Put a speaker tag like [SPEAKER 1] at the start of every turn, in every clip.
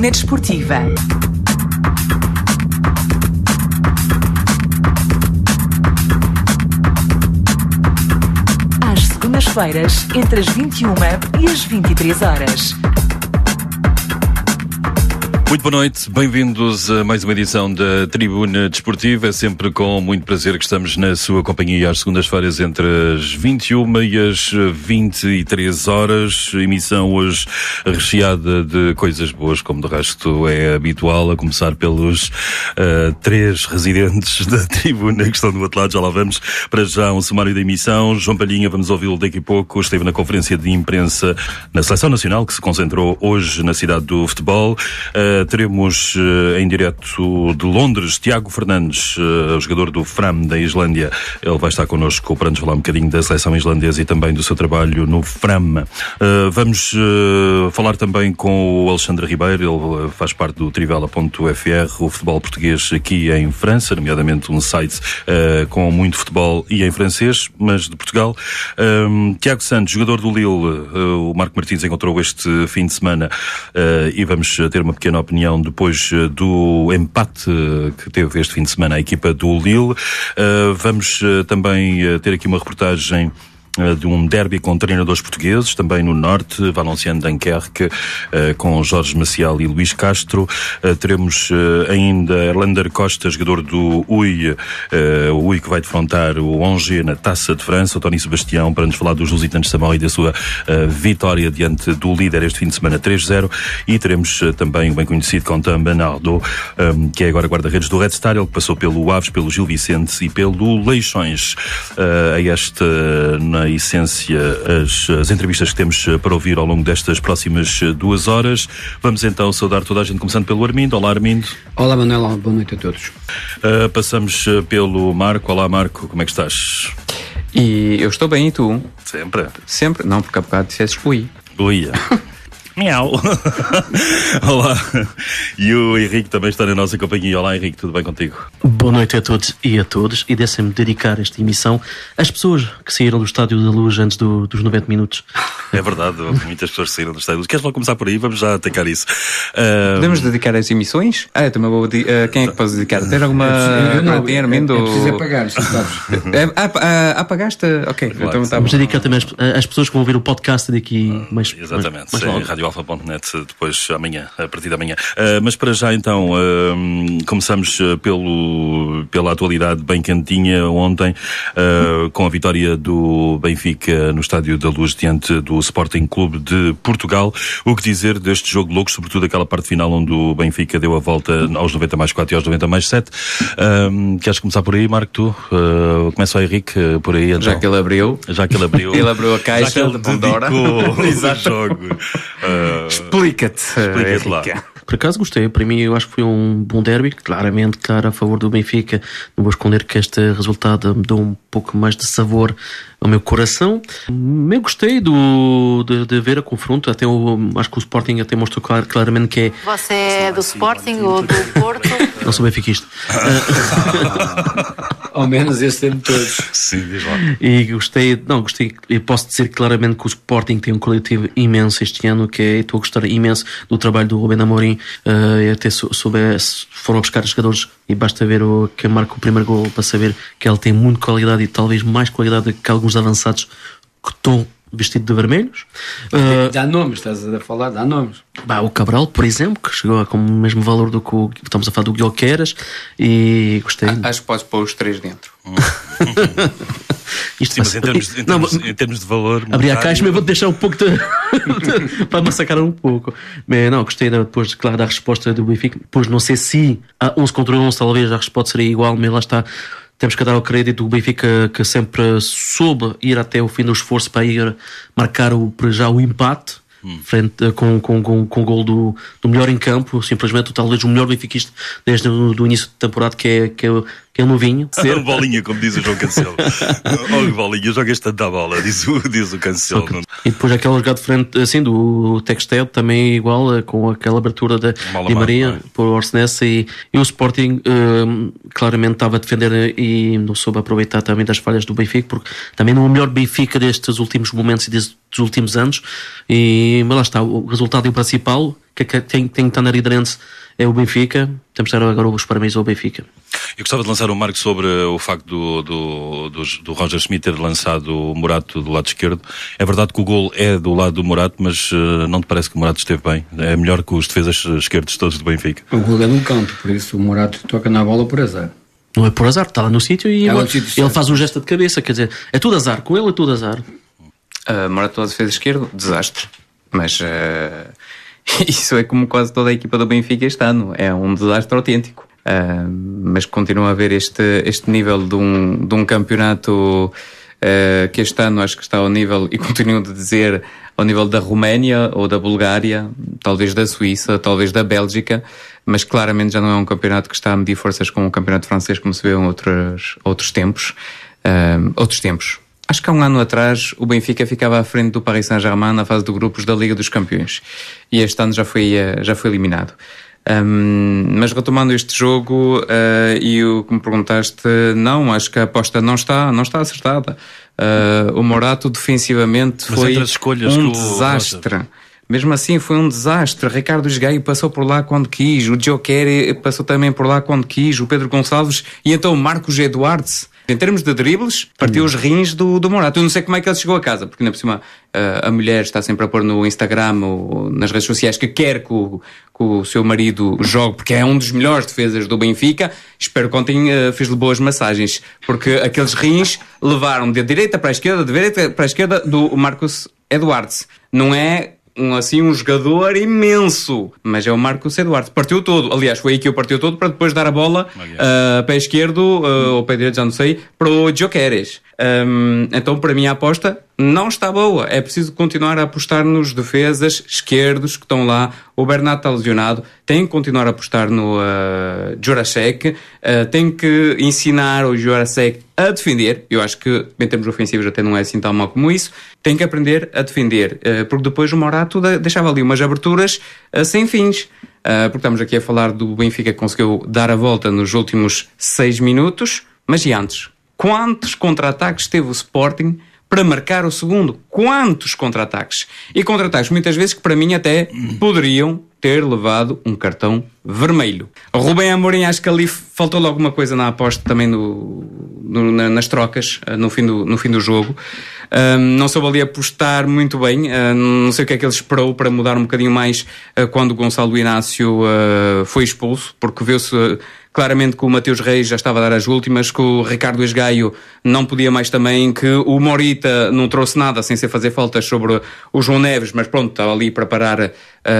[SPEAKER 1] Tribuna Desportiva. Às segundas-feiras, entre as 21 e as 23 horas.
[SPEAKER 2] Muito boa noite, bem-vindos a mais uma edição da Tribuna Desportiva. É sempre com muito prazer que estamos na sua companhia às segundas-feiras entre as 21 e as 23 horas. Emissão hoje recheada de coisas boas, como de resto é habitual, a começar pelos três residentes da Tribuna que estão do outro lado. Já lá vamos. Para já um sumário da emissão. João Palhinha, vamos ouvi-lo daqui a pouco. Esteve na conferência de imprensa na Seleção Nacional, que se concentrou hoje na cidade do futebol. Teremos em direto de Londres Tiago Fernandes, jogador do Fram da Islândia. Ele vai estar connosco para nos falar um bocadinho da seleção islandesa e também do seu trabalho no Fram. Vamos falar também com o Alexandre Ribeiro. Ele faz parte do Trivela.fr, o futebol português aqui em França, nomeadamente um site com muito futebol e em francês, mas de Portugal. Tiago Santos, jogador do Lille. O Marco Martins encontrou este fim de semana e vamos ter uma pequena opinião depois do empate que teve este fim de semana a equipa do Lille. Vamos também ter aqui uma reportagem de um derby com treinadores portugueses, também no Norte, Valenciennes Dunkerque, com Jorge Maciel e Luís Castro. Teremos ainda Erlander Costa, jogador do UI, o UI que vai defrontar o Angers na Taça de França, o Tony Sebastião, para nos falar dos Lusitanos de Samão e da sua vitória diante do líder este fim de semana 3-0. E teremos também o bem conhecido Quentin Bernardo, que é agora guarda-redes do Red Star, ele que passou pelo Aves, pelo Gil Vicente e pelo Leixões. Na essência, as entrevistas que temos para ouvir ao longo destas próximas 2 horas. Vamos então saudar toda a gente, começando pelo Armindo. Olá, Armindo.
[SPEAKER 3] Olá, Manuel. Boa noite a todos.
[SPEAKER 2] Passamos pelo Marco. Olá, Marco. Como é que estás?
[SPEAKER 4] E eu estou bem, e tu?
[SPEAKER 2] Sempre?
[SPEAKER 4] Sempre? Não, porque há bocado disseste ui.
[SPEAKER 2] Uia. Miau. Olá. E o Henrique também está na nossa companhia. Olá, Henrique, tudo bem contigo?
[SPEAKER 5] Boa noite a todos e a todas, e deixem-me dedicar esta emissão às pessoas que saíram do Estádio da Luz antes dos 90 minutos.
[SPEAKER 2] É verdade, houve muitas pessoas que saíram do Estádio da Luz. Queres logo começar por aí? Vamos já atacar isso.
[SPEAKER 4] Podemos dedicar as emissões? Eu também vou quem é que podes dedicar? Tens alguma... Tem Armindo?
[SPEAKER 3] É preciso apagar, sabes?
[SPEAKER 4] Apagaste? Ok.
[SPEAKER 2] Claro,
[SPEAKER 4] então tá bom.
[SPEAKER 5] Vamos dedicar também às pessoas que vão ouvir o podcast daqui mais
[SPEAKER 2] exatamente,
[SPEAKER 5] mais
[SPEAKER 2] em
[SPEAKER 5] logo.
[SPEAKER 2] radioalfa.net depois amanhã, a partir de amanhã. Mas para já então, começamos pela atualidade bem quentinha ontem, com a vitória do Benfica no Estádio da Luz diante do Sporting Clube de Portugal. O que dizer deste jogo louco, sobretudo aquela parte final onde o Benfica deu a volta aos 90+4 e aos 90+7. Queres começar por aí, Marco? Tu? Começa o Henrique por aí. Então.
[SPEAKER 4] Já que ele abriu.
[SPEAKER 2] Ele
[SPEAKER 4] abriu a caixa de Pandora.
[SPEAKER 2] Exato. Jogo.
[SPEAKER 4] Explica-te
[SPEAKER 2] lá.
[SPEAKER 5] Por acaso gostei, para mim eu acho que foi um bom derby, claramente, claro, a favor do Benfica. Não vou esconder que este resultado me deu um pouco mais de sabor ao meu coração. Eu gostei de ver a confronto, acho que o Sporting até mostrou claramente que é...
[SPEAKER 6] Você é do Sporting ou do Porto?
[SPEAKER 5] Não sou benfiquista.
[SPEAKER 3] Ao menos esse tempo todos.
[SPEAKER 2] Sim, diz lá.
[SPEAKER 5] E gostei, e posso dizer claramente que o Sporting tem um coletivo imenso este ano, estou a gostar imenso do trabalho do Rubén Amorim, até foram buscar jogadores e basta ver quem marca o primeiro gol para saber que ele tem muita qualidade e talvez mais qualidade que alguns avançados que estão vestidos de vermelhos.
[SPEAKER 3] Dá nomes, estás a falar, dá nomes.
[SPEAKER 5] O Cabral, por exemplo, que chegou com o mesmo valor do que estamos a falar do Guilherme, e gostei.
[SPEAKER 4] Acho que podes pôr os 3 dentro.
[SPEAKER 2] Isto sim, mas em termos de valor...
[SPEAKER 5] Abri a caixa, mas vou-te deixar um pouco para massacrar um pouco. Mas não, gostei depois, claro, da resposta do Benfica. Depois não sei se a 11 contra 11 talvez a resposta seria igual, mas lá está. Temos que dar o crédito do Benfica, que sempre soube ir até o fim do esforço para ir marcar já o empate, frente, com o gol do melhor em campo, simplesmente talvez o melhor benfiquista desde o início da temporada, que é novinho.
[SPEAKER 2] Bolinha, como diz o João Cancelo. Olha, Bolinha, jogas tanta bola, diz o Cancelo. Okay.
[SPEAKER 5] E depois aquela jogada de frente, assim, do Textel, também igual, com aquela abertura da Di Maria, por Orsnes, e o Sporting claramente estava a defender e não soube aproveitar também das falhas do Benfica, porque também não é o melhor Benfica destes últimos momentos e destes últimos anos, mas lá está, o resultado é o principal. que tem estado na liderança é o Benfica. Temos de dar agora os parabéns ao Benfica.
[SPEAKER 2] Eu gostava de lançar um marco sobre o facto do Roger Schmidt ter lançado o Morato do lado esquerdo. É verdade que o gol é do lado do Morato, mas não te parece que o Morato esteve bem? É melhor que os defesas esquerdos todos do Benfica.
[SPEAKER 3] O gol é num canto, por isso o Morato toca na bola por azar.
[SPEAKER 5] Não é por azar, está lá no sítio e ele
[SPEAKER 3] certo.
[SPEAKER 5] faz um gesto de cabeça, quer dizer, é tudo azar, com ele é tudo azar.
[SPEAKER 4] Morato à defesa esquerda, desastre. Mas isso é como quase toda a equipa do Benfica este ano. É um desastre autêntico. Mas continua a haver este nível de um campeonato que este ano acho que está ao nível, e continuo a dizer, ao nível da Roménia ou da Bulgária, talvez da Suíça, talvez da Bélgica, mas claramente já não é um campeonato que está a medir forças com o campeonato francês como se vê em outros tempos. Acho que há um ano atrás o Benfica ficava à frente do Paris Saint-Germain na fase de grupos da Liga dos Campeões, e este ano já foi eliminado. Mas retomando este jogo, e o que me perguntaste, não, acho que a aposta não está acertada. O Morato defensivamente foi um desastre. Mesmo assim foi um desastre. Ricardo Esgaio passou por lá quando quis, o Joker passou também por lá quando quis, o Pedro Gonçalves e então o Marcos Eduardes. Em termos de dribles, partiu os rins do Morato. Eu não sei como é que ele chegou a casa, porque ainda por cima a mulher está sempre a pôr no Instagram ou nas redes sociais que quer que o seu marido jogue, porque é um dos melhores defesas do Benfica. Espero que ontem fez-lhe boas massagens, porque aqueles rins levaram de direita para a esquerda, de direita para a esquerda do Marcos Eduardes. Não é um jogador imenso, mas é o Marcos Eduardo. Partiu todo, aliás, foi aí que eu partiu todo para depois dar a bola pé esquerdo ou pé direito, já não sei, para o Jokeres. Então, para mim, a aposta não está boa. É preciso continuar a apostar nos defesas esquerdos que estão lá. O Bernat está lesionado. Tem que continuar a apostar no Jurasek. Tem que ensinar o Jurasek a defender. Eu acho que, em termos ofensivos, até não é assim tão mal como isso. Tem que aprender a defender. Porque depois o Morato deixava ali umas aberturas sem fins. Porque estamos aqui a falar do Benfica que conseguiu dar a volta nos últimos 6 minutos. Mas e antes? Quantos contra-ataques teve o Sporting para marcar o segundo? Quantos contra-ataques? E contra-ataques muitas vezes que para mim até poderiam ter levado um cartão vermelho. O Rubem Amorim, acho que ali faltou alguma coisa na aposta também nas trocas, no fim do jogo. Não soube ali apostar muito bem. Não sei o que é que ele esperou para mudar um bocadinho mais quando o Gonçalo Inácio foi expulso, porque viu-se claramente que o Mateus Reis já estava a dar as últimas, que o Ricardo Esgaio não podia mais também, que o Morita não trouxe nada sem ser fazer faltas sobre o João Neves, mas pronto, estava ali para parar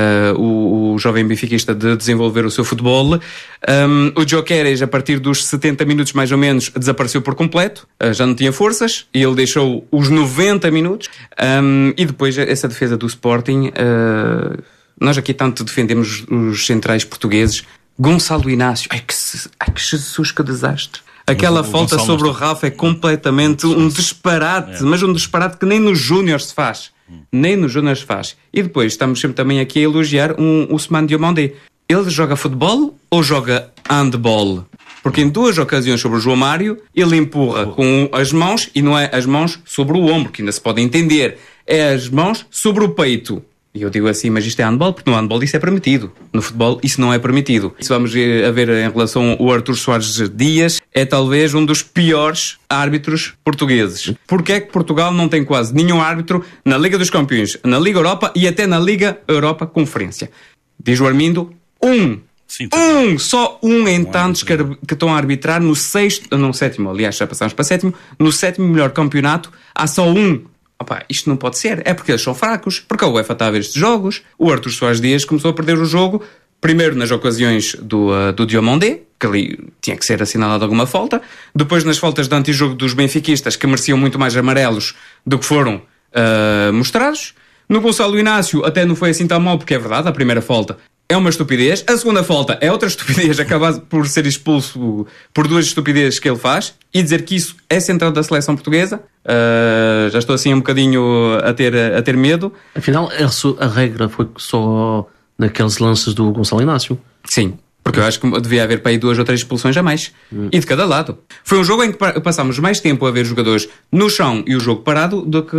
[SPEAKER 4] o jovem benfiquista de desenvolver o seu futebol. O Jokeres, a partir dos 70 minutos mais ou menos, desapareceu por completo, já não tinha forças, e ele deixou os 90 minutos. E depois essa defesa do Sporting, nós aqui tanto defendemos os centrais portugueses. Gonçalo Inácio, ai que Jesus, que desastre. Aquela falta sobre o Rafa é completamente um disparate, mas um disparate que nem nos Júniors se faz. Nem nos Júniors se faz. E depois estamos sempre também aqui a elogiar Ousmane Diomandé. Ele joga futebol ou joga handball? Porque em 2 ocasiões sobre o João Mário, ele empurra com as mãos, e não é as mãos sobre o ombro, que ainda se pode entender. É as mãos sobre o peito. E eu digo assim, mas isto é handball, porque no handball isso é permitido. No futebol isso não é permitido. Se vamos a ver em relação ao Artur Soares Dias, é talvez um dos piores árbitros portugueses. Porque é que Portugal não tem quase nenhum árbitro na Liga dos Campeões, na Liga Europa e até na Liga Europa Conferência? Diz o Armindo, só um em tantos que estão a arbitrar no sétimo, aliás já passámos para sétimo, no 7º melhor campeonato, há só um. Opa, isto não pode ser, é porque eles são fracos, porque a UEFA está a ver estes jogos. O Artur Soares Dias começou a perder o jogo, primeiro nas ocasiões do Diomandé, que ali tinha que ser assinalado alguma falta, depois nas faltas de antijogo dos benfiquistas, que mereciam muito mais amarelos do que foram mostrados. No Gonçalo Inácio até não foi assim tão mal, porque é verdade, a primeira falta é uma estupidez, a segunda falta é outra estupidez, acaba por ser expulso por 2 estupidezes que ele faz, e dizer que isso é central da seleção portuguesa, já estou assim um bocadinho a ter medo.
[SPEAKER 5] Afinal, a regra foi só naqueles lances do Gonçalo Inácio.
[SPEAKER 4] Sim, porque eu acho que devia haver para aí 2 ou 3 expulsões a mais, e de cada lado. Foi um jogo em que passámos mais tempo a ver jogadores no chão e o jogo parado do que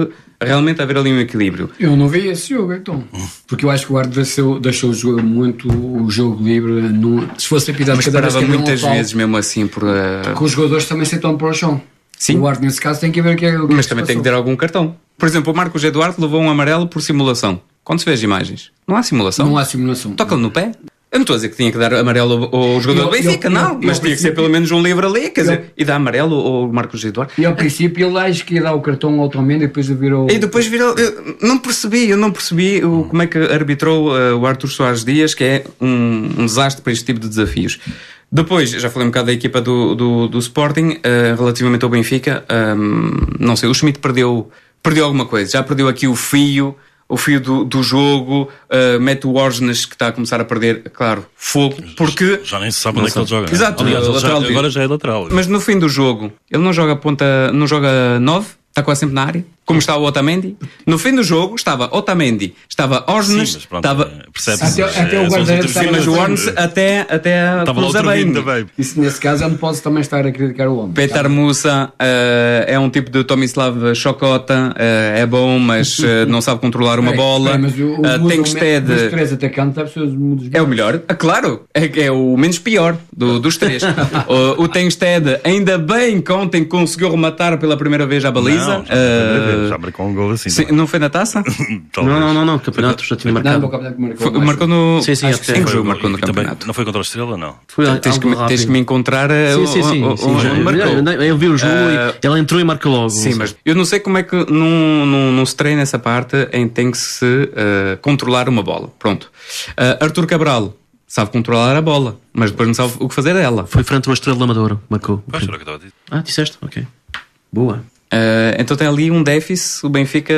[SPEAKER 4] realmente haver ali um equilíbrio.
[SPEAKER 3] Eu não vi esse jogo, então. Porque eu acho que o árbitro deixou muito o jogo livre. Se fosse apitado
[SPEAKER 4] Mas
[SPEAKER 3] cada vez
[SPEAKER 4] parava
[SPEAKER 3] que havia um
[SPEAKER 4] muitas
[SPEAKER 3] foul,
[SPEAKER 4] vezes mesmo assim por...
[SPEAKER 3] que os jogadores também sentam para o chão.
[SPEAKER 4] Sim.
[SPEAKER 3] O árbitro, nesse caso, tem que ver o que é o que
[SPEAKER 4] Mas
[SPEAKER 3] se
[SPEAKER 4] também tem que
[SPEAKER 3] passou.
[SPEAKER 4] ter algum cartão. Por exemplo, o Marcos Eduardo levou um amarelo por simulação. Quando se vê as imagens, não há simulação.
[SPEAKER 3] Não há simulação.
[SPEAKER 4] Toca-lhe no pé. Eu não estou a dizer que tinha que dar amarelo ao jogador do Benfica, não. Mas tinha que ser pelo menos um livre ali, quer dizer, e dá amarelo ao Marcos Eduardo.
[SPEAKER 3] E ao princípio ele acho que ia dar o cartão ao Otamendi e depois virou...
[SPEAKER 4] E depois virou. Eu não percebi como é que arbitrou o Arthur Soares Dias, que é um desastre para este tipo de desafios. Depois, já falei um bocado da equipa do Sporting, relativamente ao Benfica, não sei, o Schmidt perdeu alguma coisa, já perdeu aqui o fio do jogo, mete o Orgenes que está a começar a perder, claro, fogo, porque...
[SPEAKER 2] Já nem se sabe onde é que ele joga.
[SPEAKER 4] Exato,
[SPEAKER 2] Aliás, ele
[SPEAKER 4] lateral
[SPEAKER 2] agora já é lateral.
[SPEAKER 4] Mas no fim do jogo, ele não joga ponta, não joga 9, está quase sempre na área, como está o Otamendi. No fim do jogo estava Otamendi, estava Orgenes,
[SPEAKER 2] Sim, mas pronto,
[SPEAKER 4] estava...
[SPEAKER 2] percebe-se.
[SPEAKER 3] Até o guarda-redes
[SPEAKER 4] Sim, mas o Orgenes até
[SPEAKER 2] estava lá
[SPEAKER 4] cruza
[SPEAKER 2] outro
[SPEAKER 4] bem.
[SPEAKER 2] também.
[SPEAKER 3] Isso, nesse caso, eu não posso também estar a criticar o homem.
[SPEAKER 4] Petar Musa é um tipo de Tomislav Chocota, é bom, mas não sabe controlar uma bola.
[SPEAKER 3] Mas
[SPEAKER 4] Tengsted
[SPEAKER 3] dos três atacantes deve ser um dos
[SPEAKER 4] é o melhor, claro, é o menos pior dos três. O Tengsted, ainda bem que ontem conseguiu rematar pela primeira vez a baliza.
[SPEAKER 2] Não, já, foi a primeira vez, já marcou um gol assim.
[SPEAKER 4] Sim, não foi na taça?
[SPEAKER 2] Talvez.
[SPEAKER 5] Não, campeonato já tinha
[SPEAKER 3] Não,
[SPEAKER 5] marcado.
[SPEAKER 3] o campeonato que marcou.
[SPEAKER 4] Marcou no.
[SPEAKER 5] Sim,
[SPEAKER 3] acho que
[SPEAKER 5] até
[SPEAKER 4] Em que
[SPEAKER 5] foi.
[SPEAKER 4] jogo marcou no
[SPEAKER 2] E também,
[SPEAKER 4] campeonato?
[SPEAKER 2] não foi contra a Estrela, não.
[SPEAKER 5] Foi
[SPEAKER 4] Tens que me encontrar.
[SPEAKER 5] Sim.
[SPEAKER 4] onde marcou.
[SPEAKER 5] Eu vi o jogo e ela entrou e marcou logo.
[SPEAKER 4] Sim, mas eu não sei como é que não se treina essa parte em que tem que se controlar uma bola. Pronto. Arthur Cabral sabe controlar a bola, mas depois não sabe o que fazer dela.
[SPEAKER 5] Foi frente ao Estrela da Amadora, marcou.
[SPEAKER 2] Pois, era o que eu estava a dizer.
[SPEAKER 5] Ah, disseste? Ok. Boa.
[SPEAKER 4] Então tem ali um déficit, o Benfica,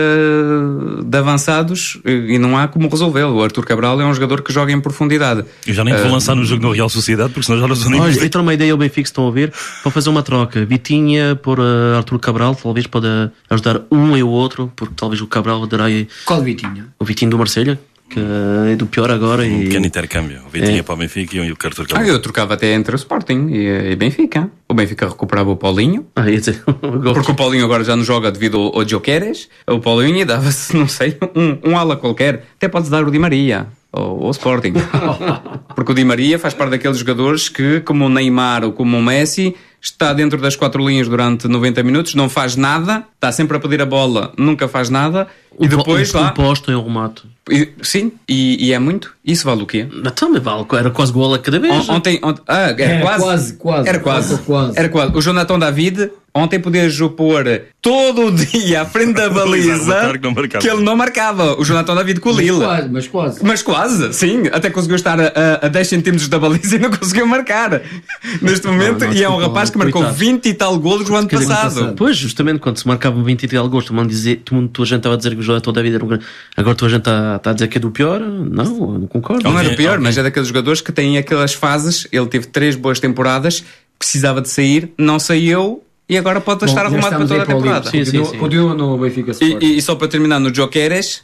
[SPEAKER 4] de avançados, e não há como resolvê-lo. O Arthur Cabral é um jogador que joga em profundidade.
[SPEAKER 2] Eu já nem te vou lançar no jogo no Real Sociedade, porque senão já não sou nem.
[SPEAKER 5] Olha, então uma ideia ao Benfica, se estão a ver, para fazer uma troca. Vitinha por Arthur Cabral, talvez pode ajudar um e o outro, porque talvez o Cabral dará
[SPEAKER 3] Qual Vitinha?
[SPEAKER 5] o Vitinho do Marselha, que é do pior agora.
[SPEAKER 2] Um
[SPEAKER 5] E...
[SPEAKER 2] pequeno intercâmbio. O Vitinha para o Benfica e o Arthur Cabral.
[SPEAKER 4] Eu trocava até entre o Sporting e Benfica. O Benfica recuperava o Paulinho,
[SPEAKER 5] ia dizer,
[SPEAKER 4] porque o Paulinho agora já não joga devido ao Jokeres. O Paulinho dava-se, não sei, um ala qualquer. Até podes dar o Di Maria ao Sporting. Porque o Di Maria faz parte daqueles jogadores que, como o Neymar ou como o Messi, está dentro das 4 linhas durante 90 minutos, não faz nada, está sempre a pedir a bola, nunca faz nada, e depois lá...
[SPEAKER 5] posto em um remate.
[SPEAKER 4] Sim, e é muito. Isso vale o quê?
[SPEAKER 5] Então, mas vale, era quase gol a cada vez.
[SPEAKER 4] Ontem era quase. Era quase. O Jonathan David ontem podias o pôr todo o dia à frente da baliza que ele não marcava. O Jonathan David com o Lille. Mas quase, sim. Até conseguiu estar a 10 centímetros da baliza e não conseguiu marcar. Neste momento, e é um rapaz que marcou 20 e tal golos no ano passado.
[SPEAKER 5] Pois, justamente, quando se marcava 20 e tal gols, toda a gente estava a dizer que o Jonathan David era um grande. Agora toda a gente está a dizer que é do pior. Não concordo.
[SPEAKER 4] Não era o pior, mas é daqueles jogadores que têm aquelas fases. Ele teve 3 boas temporadas, precisava de sair, não saiu e agora pode estar arrumado para toda a temporada.
[SPEAKER 5] Sim.
[SPEAKER 3] Continua no Benfica Sport.
[SPEAKER 4] E só para terminar, no Jokeres,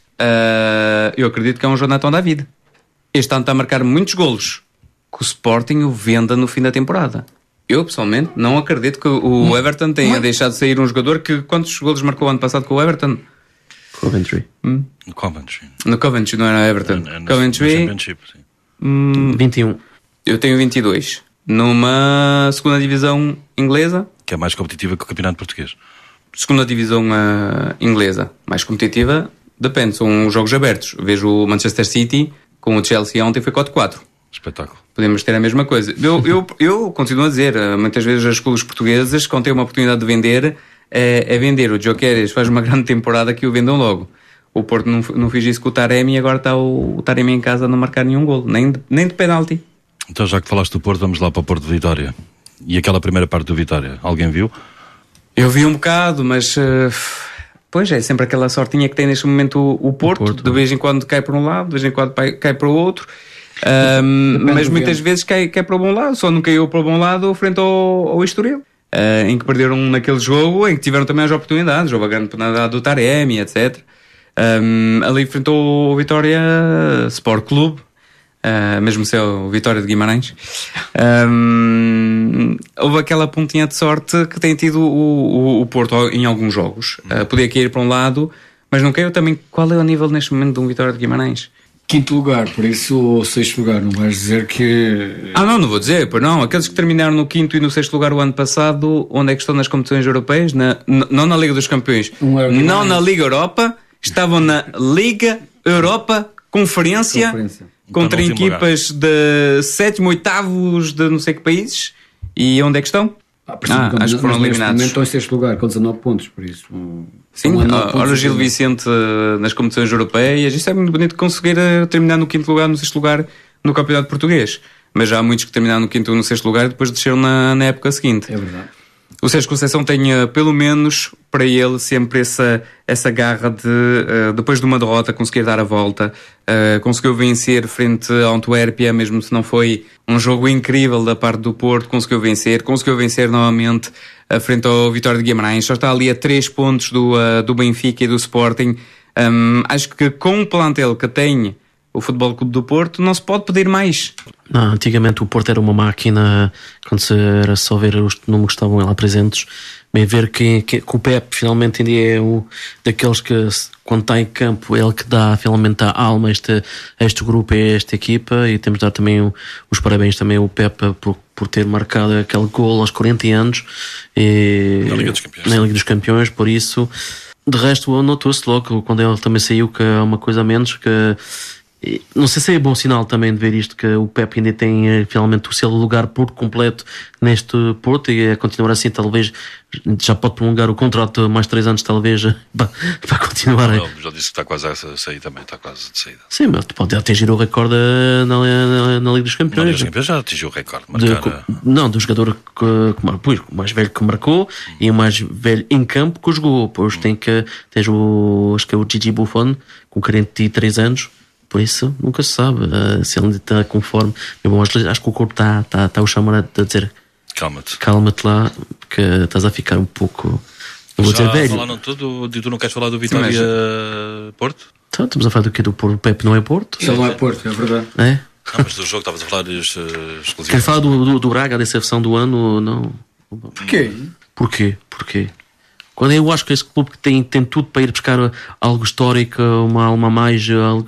[SPEAKER 4] eu acredito que é um Jonathan David. Este ano está a marcar muitos golos, que o Sporting o venda no fim da temporada. Eu, pessoalmente, não acredito que o Everton tenha deixado de sair um jogador que... Quantos golos marcou o ano passado com o Everton?
[SPEAKER 5] Coventry.
[SPEAKER 2] No Coventry.
[SPEAKER 4] No Coventry, não era Everton. Coventry,
[SPEAKER 2] Championship, sim.
[SPEAKER 5] 21.
[SPEAKER 4] eu tenho 22. Numa segunda divisão inglesa,
[SPEAKER 2] Que é mais competitiva que o Campeonato Português.
[SPEAKER 4] segunda divisão inglesa, mais competitiva, depende, são jogos abertos. Vejo o Manchester City com o Chelsea ontem foi 4-4.
[SPEAKER 2] Espetáculo.
[SPEAKER 4] Podemos ter a mesma coisa. Eu continuo a dizer, muitas vezes as clubes portugueses, quando têm uma oportunidade de vender, é vender. O Jokeres faz uma grande temporada que o vendam logo. O Porto não fez isso com o Taremi e agora está o Taremi em casa a não marcar nenhum golo, nem de penalti.
[SPEAKER 2] Então, já que falaste do Porto, vamos lá para o Porto de Vitória. E aquela primeira parte do Vitória, alguém viu?
[SPEAKER 4] Eu vi um bocado, mas pois é sempre aquela sortinha que tem neste momento o Porto. De vez em quando cai para um lado, de vez em quando cai para o outro. Mas muitas vezes cai para o bom lado, só não caiu para o bom lado frente ao Estoril, em que perderam naquele jogo, em que tiveram também as oportunidades. Houve a grande penalidade do Taremi, etc. Ali enfrentou o Vitória Sport Clube, mesmo se é o Vitória de Guimarães. Houve aquela pontinha de sorte que tem tido o Porto em alguns jogos. Podia cair para um lado, Mas não caiu também. Qual é o nível neste momento de um Vitória de Guimarães?
[SPEAKER 3] Quinto lugar, por isso, ou sexto lugar, não vais dizer que...
[SPEAKER 4] Não vou dizer, pois não. Aqueles que terminaram no quinto e no sexto lugar o ano passado, onde é que estão nas competições europeias? Não na Liga dos Campeões, não na Liga Europa, estavam na Liga Europa Conferência. Contra equipas de sétimo, oitavos de não sei que países. E onde é que estão? Acho que foram eliminados.
[SPEAKER 3] Estão em sexto lugar, com 19 pontos, por isso...
[SPEAKER 4] Sim, olha o Gil Vicente nas competições europeias. Isso é muito bonito conseguir terminar no quinto lugar, no sexto lugar no campeonato português. Mas já há muitos que terminaram no quinto ou no sexto lugar e depois desceram na época seguinte.
[SPEAKER 3] É verdade.
[SPEAKER 4] O Sérgio Conceição tem, pelo menos para ele, sempre essa garra de, depois de uma derrota, conseguir dar a volta. Conseguiu vencer frente à Antuérpia, mesmo se não foi um jogo incrível da parte do Porto, conseguiu vencer novamente frente ao Vitória de Guimarães. Só está ali a 3 pontos do Benfica e do Sporting. Acho que com o plantel que tem o Futebol Clube do Porto, não se pode pedir mais.
[SPEAKER 5] Não, antigamente o Porto era uma máquina, quando se era só ver os números que estavam lá presentes, bem ver que o Pep finalmente ainda é daqueles que, quando está em campo, é ele que dá finalmente a alma a este grupo, a esta equipa, e temos de dar também os parabéns também ao Pep por ter marcado aquele gol aos 40 anos
[SPEAKER 2] na Liga dos
[SPEAKER 5] Campeões, por isso. De resto, notou-se logo, quando ele também saiu, que é uma coisa a menos, que não sei se é bom sinal também de ver isto, que o Pep ainda tem finalmente o seu lugar por completo neste Porto, e a continuar assim talvez já pode prolongar o contrato mais 3 anos talvez para continuar.
[SPEAKER 2] Não, já disse que está quase a sair também, está quase de saída.
[SPEAKER 5] Sim, mas pode atingir o recorde na Liga dos Campeões.
[SPEAKER 2] Na Liga dos Campeões já atingiu o recorde.
[SPEAKER 5] Do jogador o mais velho que marcou e o mais velho em campo que jogou. Pois tens acho que é o Gigi Buffon com 43 anos. Por isso, nunca se sabe se ele está conforme. Bom, acho que o corpo está a chamar a dizer calma-te lá, que estás a ficar um pouco. Não vou dizer velho.
[SPEAKER 2] Falaram tudo, tu não queres falar do Vitória Porto?
[SPEAKER 5] Então, estamos a falar do quê? Do Porto? O Pepe não é Porto?
[SPEAKER 3] Ele não é Porto, é verdade.
[SPEAKER 5] É?
[SPEAKER 2] Não, mas do jogo estavas a falar exclusivamente.
[SPEAKER 5] Queres falar do Braga, a decepção do ano? Não.
[SPEAKER 3] Porquê?
[SPEAKER 5] Porquê? Quando eu acho que esse clube tem tudo para ir buscar algo histórico, uma alma a mais,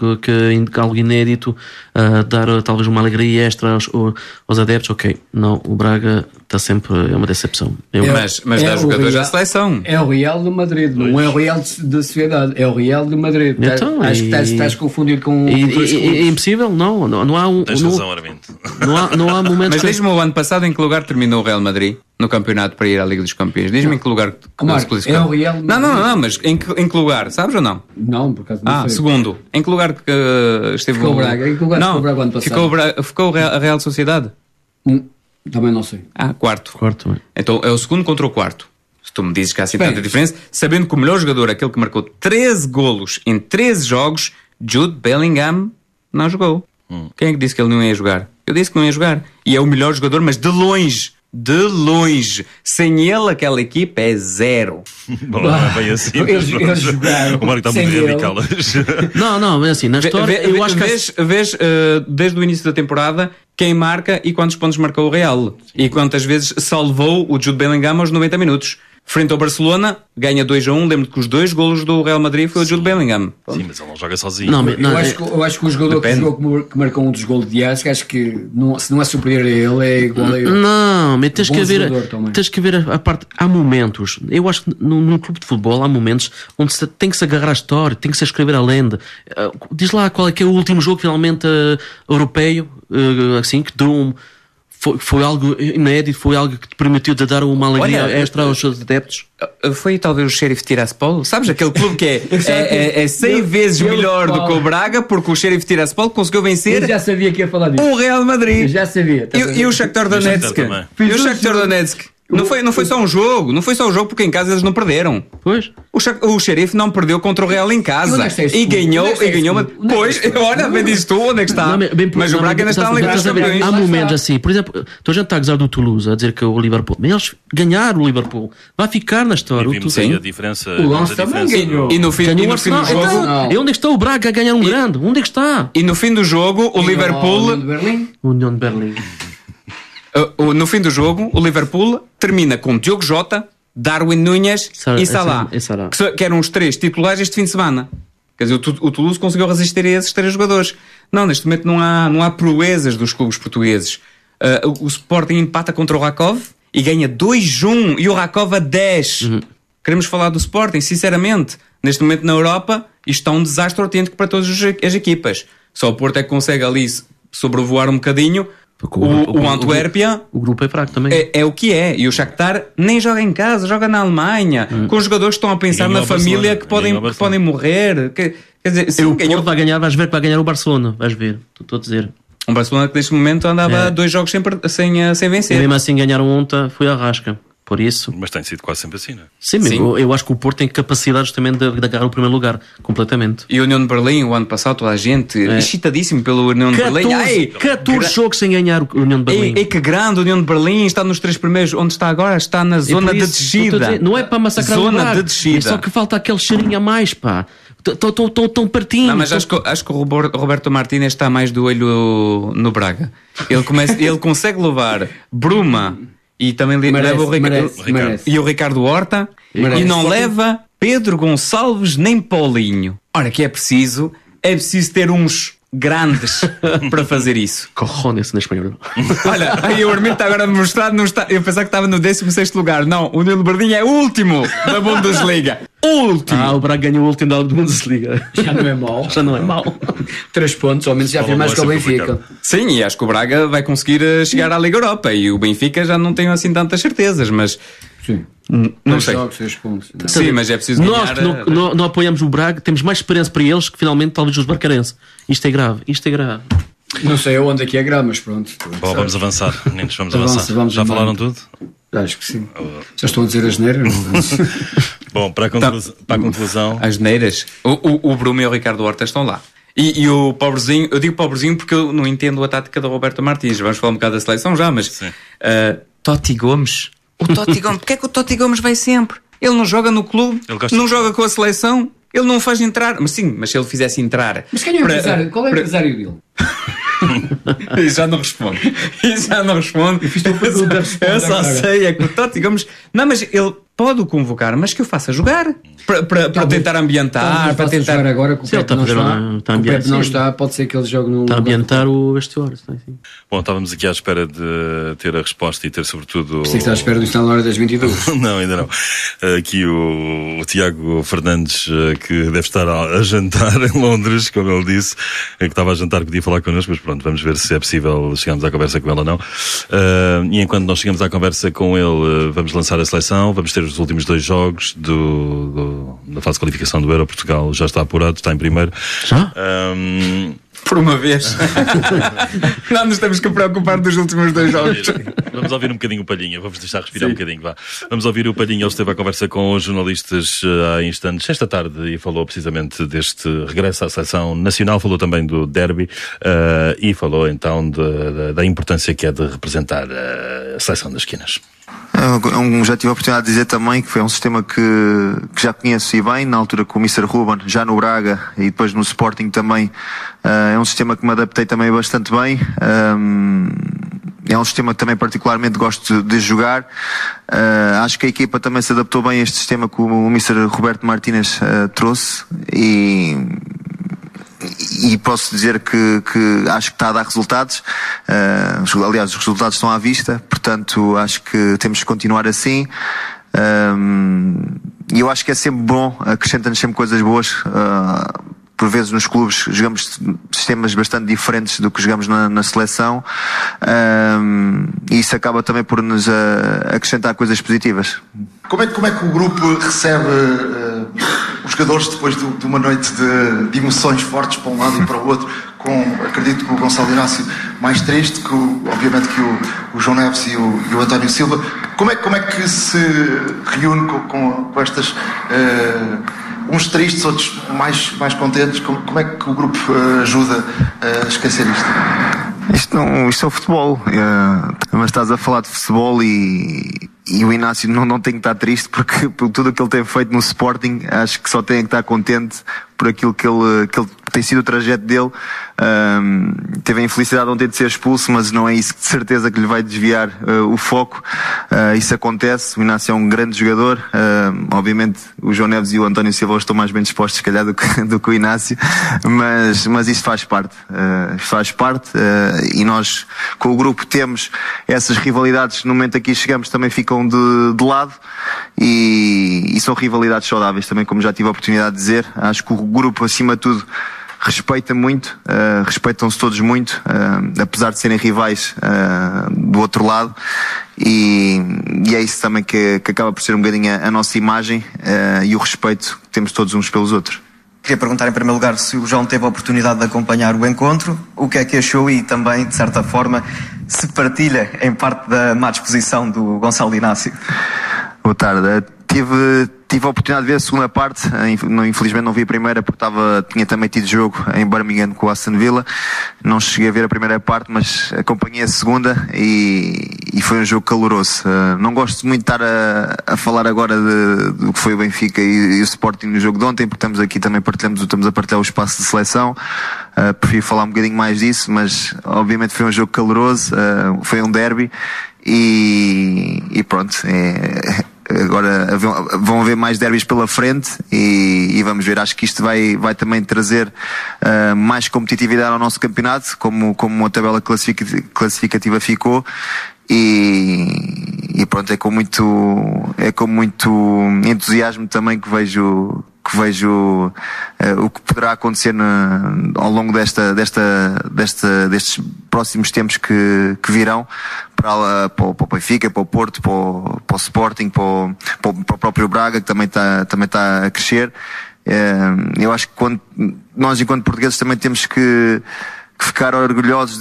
[SPEAKER 5] algo inédito, dar talvez uma alegria extra aos adeptos, ok. Não, o Braga está sempre, é uma decepção.
[SPEAKER 4] Mas dá jogadores da seleção.
[SPEAKER 3] É o Real de Madrid, não é o Real de Sociedade, é o Real de Madrid.
[SPEAKER 5] Então,
[SPEAKER 3] acho que estás confundido com
[SPEAKER 5] é impossível, não há um...
[SPEAKER 2] Tens razão, Armindo.
[SPEAKER 5] Não há momentos...
[SPEAKER 4] Mas diz-me o ano passado em que lugar terminou o Real Madrid no campeonato para ir à Liga dos Campeões. Diz-me em que lugar
[SPEAKER 3] Marco, é o Real de Madrid.
[SPEAKER 4] Não, mas em que lugar, sabes ou não?
[SPEAKER 3] Não, por acaso não sei.
[SPEAKER 4] Segundo. Em que lugar que esteve
[SPEAKER 3] ficou o Braga? Em que lugar ficou o Braga ano passado?
[SPEAKER 4] Ficou a Real Sociedade?
[SPEAKER 3] Também não sei.
[SPEAKER 4] Quarto.
[SPEAKER 5] É.
[SPEAKER 4] Então é o segundo contra o quarto. Se tu me dizes que há assim tanta diferença, sabendo que o melhor jogador, aquele que marcou 13 golos em 13 jogos, Jude Bellingham, não jogou. Quem é que disse que ele não ia jogar? Eu disse que não ia jogar. E é o melhor jogador, mas de longe. Sem ele, aquela equipa é 0.
[SPEAKER 2] Bom, não é bem assim.
[SPEAKER 3] Eles jogaram.
[SPEAKER 2] O Marco está muito radicá-las.
[SPEAKER 5] Não, mas assim, na história, eu acho que...
[SPEAKER 4] Vês, desde o início da temporada, quem marca e quantos pontos marcou o Real. E quantas vezes salvou o Jude Bellingham aos 90 minutos. Frente ao Barcelona, ganha 2-1. Lembro que os 2 golos do Real Madrid foi o Jude Bellingham.
[SPEAKER 2] Sim, mas ele não joga sozinho.
[SPEAKER 3] Eu acho que o jogador que marcou um dos golos de Dias, acho que se não é superior a ele, é igual a ele.
[SPEAKER 5] Não, mas tens que ver a parte. Há momentos, eu acho que num clube de futebol há momentos onde tem que se agarrar à história, tem que se escrever a lenda. Diz lá qual é que é o último jogo finalmente europeu, assim, que deu foi algo inédito, foi algo que te permitiu de dar uma alegria extra aos seus adeptos.
[SPEAKER 4] Foi talvez o Sheriff Tiraspol, sabes? Aquele clube que é 100 vezes melhor do que o Braga, porque o Sheriff Tiraspol conseguiu vencer.
[SPEAKER 3] Eu já sabia que ia falar disso.
[SPEAKER 4] O Real Madrid.
[SPEAKER 3] Eu já sabia.
[SPEAKER 4] E o Shakhtar Donetsk. E o Shakhtar Donetsk. Não foi só um jogo, porque em casa eles não perderam.
[SPEAKER 5] Pois.
[SPEAKER 4] O Sheriff não perdeu contra o Real em casa. E ganhou. Pois, olha, bem dizes tu, onde é que está? Mas o Braga ainda está a ligar os campeões.
[SPEAKER 5] Há momentos assim, por exemplo, a gente está a gozar do Toulouse, a dizer que o Liverpool, mas eles ganharam o Liverpool, vai ficar na história.
[SPEAKER 2] E vimos aí a diferença.
[SPEAKER 3] O Lens também ganhou.
[SPEAKER 4] E no fim do jogo.
[SPEAKER 5] E onde é que está o Braga a ganhar um grande? Onde é que está?
[SPEAKER 4] E no fim do jogo, o Liverpool.
[SPEAKER 5] União de Berlim.
[SPEAKER 4] No fim do jogo, o Liverpool termina com Diogo Jota, Darwin Núñez e Salah,
[SPEAKER 5] e Salah.
[SPEAKER 4] que eram os 3 titulares este fim de semana. Quer dizer, o Toulouse conseguiu resistir a esses 3 jogadores. Não, neste momento não há proezas dos clubes portugueses. O Sporting empata contra o Rakov e ganha 2-1 e o Rakov a 10. Queremos falar do Sporting, sinceramente. Neste momento na Europa, isto está um desastre autêntico para todas as equipas. Só o Porto é que consegue ali sobrevoar um bocadinho. O Antuérpia...
[SPEAKER 5] O grupo é fraco também.
[SPEAKER 4] É o que é. E o Shakhtar nem joga em casa, joga na Alemanha. Com os jogadores que estão a pensar na família que podem morrer. Quer dizer, sim,
[SPEAKER 5] o Porto vai ganhar, vais ver que vai ganhar o Barcelona. Vais ver, estou a dizer.
[SPEAKER 4] Um Barcelona que neste momento andava 2 jogos sem vencer.
[SPEAKER 5] E mesmo assim ganharam ontem, foi a rasca. Por isso...
[SPEAKER 2] Mas tem sido quase sempre assim, não é?
[SPEAKER 5] Sim, mesmo. Eu acho que o Porto tem capacidades também de agarrar o primeiro lugar, completamente.
[SPEAKER 4] E o União de Berlim, o ano passado, toda a gente excitadíssimo pelo União de Berlim.
[SPEAKER 5] 14 jogos sem ganhar o União de Berlim.
[SPEAKER 4] Que grande, o União de Berlim está nos 3 primeiros. Onde está agora? Está na zona de descida.
[SPEAKER 5] Não é para massacrar o
[SPEAKER 4] Braga. De descida.
[SPEAKER 5] É só que falta aquele cheirinho a mais, pá. Tão pertinho.
[SPEAKER 4] Não, mas acho que o Roberto Martínez está mais do olho no Braga. Ele consegue levar Bruma e também leva o Ricardo. E o Ricardo Horta e não leva Pedro Gonçalves nem Paulinho. Ora, que é preciso ter uns grandes para fazer isso.
[SPEAKER 5] Corrones na espanhol.
[SPEAKER 4] Olha, aí o Armindo está agora demonstrado, não está, eu pensava que estava no 16º lugar. Não, o União de Berlim é o último da Bundesliga. Último!
[SPEAKER 5] O Braga ganhou o último da Bundesliga.
[SPEAKER 3] Já não é mau.
[SPEAKER 5] Já não é mau.
[SPEAKER 3] 3 pontos, ao menos já fez mais que o Benfica.
[SPEAKER 4] Sim, e acho que o Braga vai conseguir chegar à Liga Europa. E o Benfica já não tenho assim tantas certezas, mas...
[SPEAKER 3] Sim.
[SPEAKER 4] Não sei.
[SPEAKER 3] Jogos, 6 pontos.
[SPEAKER 4] Sim, mas é preciso
[SPEAKER 5] nós
[SPEAKER 4] ganhar...
[SPEAKER 5] que não apoiamos o Braga, temos mais experiência para eles que finalmente talvez os barcarenses. Isto é grave.
[SPEAKER 3] Não sei onde aqui é grave, mas pronto.
[SPEAKER 2] Bom, vamos avançar. Nem nos vamos avançar. Já falaram tudo?
[SPEAKER 3] Acho que sim. Já estão a dizer as neiras?
[SPEAKER 2] Bom, para a conclusão...
[SPEAKER 4] As neiras. O Bruno e o Ricardo Horta estão lá. E o pobrezinho, eu digo pobrezinho porque eu não entendo a tática da Roberto Martins. Vamos falar um bocado da seleção já, mas... Totti Gomes. O Totti Gomes. Porquê é que o Totti Gomes vai sempre? Ele não joga no clube, não joga com a seleção, ele não faz entrar. Mas sim, mas se ele fizesse entrar...
[SPEAKER 3] Mas quem é o empresário? Qual é o empresário dele?
[SPEAKER 4] Isso já não responde. Eu só sei, é que o Totti Gomes... Não, mas ele pode o convocar, mas que o faça jogar. Para tentar ambientar, para tentar...
[SPEAKER 3] Jogar agora que o Pepe não está, pode ser que ele jogue no...
[SPEAKER 5] Está a ambientar o vestuário.
[SPEAKER 2] Bom, estávamos aqui à espera de ter a resposta e ter sobretudo...
[SPEAKER 3] Pensei que está à espera do estar na hora das 22.
[SPEAKER 2] Não, ainda não. Aqui o Tiago Fernandes, que deve estar a jantar em Londres, como ele disse, que estava a jantar, podia falar connosco, mas pronto, vamos ver se é possível chegarmos à conversa com ele ou não. E enquanto nós chegamos à conversa com ele, vamos lançar a seleção, vamos ter os últimos 2 jogos da fase de qualificação do Euro. Portugal já está apurado, está em primeiro.
[SPEAKER 5] Já?
[SPEAKER 4] Por uma vez. Não nos temos que preocupar dos últimos 2 jogos.
[SPEAKER 2] Vamos ouvir um bocadinho o Palhinha, vamos deixar respirar um bocadinho, vá. Vamos ouvir o Palhinha, ele esteve à conversa com os jornalistas há instantes, esta tarde, e falou precisamente deste regresso à seleção nacional, falou também do derby, e falou então da importância que é de representar a seleção das esquinas.
[SPEAKER 7] Já tive a oportunidade de dizer também que foi um sistema que já conheço e bem, na altura com o Mr. Ruben, já no Braga e depois no Sporting também. É um sistema que me adaptei também bastante bem. É um sistema que também particularmente gosto de jogar. Acho que a equipa também se adaptou bem a este sistema que o Mr. Roberto Martínez trouxe e posso dizer que acho que está a dar resultados. Aliás, os resultados estão à vista, portanto acho que temos que continuar assim. E eu acho que é sempre bom, acrescenta-nos sempre coisas boas. Por vezes nos clubes jogamos sistemas bastante diferentes do que jogamos na seleção, e isso acaba também por nos acrescentar coisas positivas.
[SPEAKER 8] Como é que o grupo recebe os jogadores depois de uma noite de emoções fortes para um lado e para o outro, acredito que o Gonçalo Inácio mais triste, obviamente que o João Neves e o António Silva. Como é que se reúne com estas... uns tristes, outros mais contentes? Como é que o grupo ajuda a esquecer isto?
[SPEAKER 7] Isto é o futebol, mas estás a falar de futebol e o Inácio não tem que estar triste por tudo o que ele tem feito no Sporting. Acho que só tem que estar contente por aquilo que ele tem sido o trajeto dele. Teve a infelicidade ontem de ser expulso, mas não é isso de certeza que lhe vai desviar o foco. Isso acontece. O Inácio é um grande jogador. Obviamente o João Neves e o António Silva estão mais bem dispostos, se calhar, do que o Inácio, mas isso faz parte. E nós, com o grupo, temos essas rivalidades. No momento aqui chegamos, também ficam de lado, e são rivalidades saudáveis também, como já tive a oportunidade de dizer. Acho que o grupo, acima de tudo, respeita muito, respeitam-se todos muito, apesar de serem rivais do outro lado, e é isso também que acaba por ser um bocadinho a nossa imagem, e o respeito que temos todos uns pelos outros.
[SPEAKER 9] Queria perguntar em primeiro lugar se o João teve a oportunidade de acompanhar o encontro, o que é que achou e também, de certa forma, se partilha em parte da má disposição do Gonçalo Inácio.
[SPEAKER 7] Boa tarde. Tive a oportunidade de ver a segunda parte. Infelizmente não vi a primeira porque tinha também tido jogo em Birmingham com o Aston Villa. Não cheguei a ver a primeira parte, mas acompanhei a segunda e foi um jogo caloroso. Não gosto muito de estar a falar agora do que foi o Benfica e o Sporting no jogo de ontem, porque estamos aqui também estamos a partilhar o espaço de seleção. Prefiro falar um bocadinho mais disso, mas obviamente foi um jogo caloroso, foi um derby e pronto. Agora vão haver mais derbys pela frente e vamos ver. Acho que isto vai também trazer mais competitividade ao nosso campeonato, como a tabela classificativa ficou, e pronto, é com muito entusiasmo também que vejo o que poderá acontecer ao longo destes próximos tempos que virão para o Benfica, para o Porto, para o Sporting, para o próprio Braga, que também está a crescer. Eu acho que nós, enquanto portugueses, também temos que ficar orgulhosos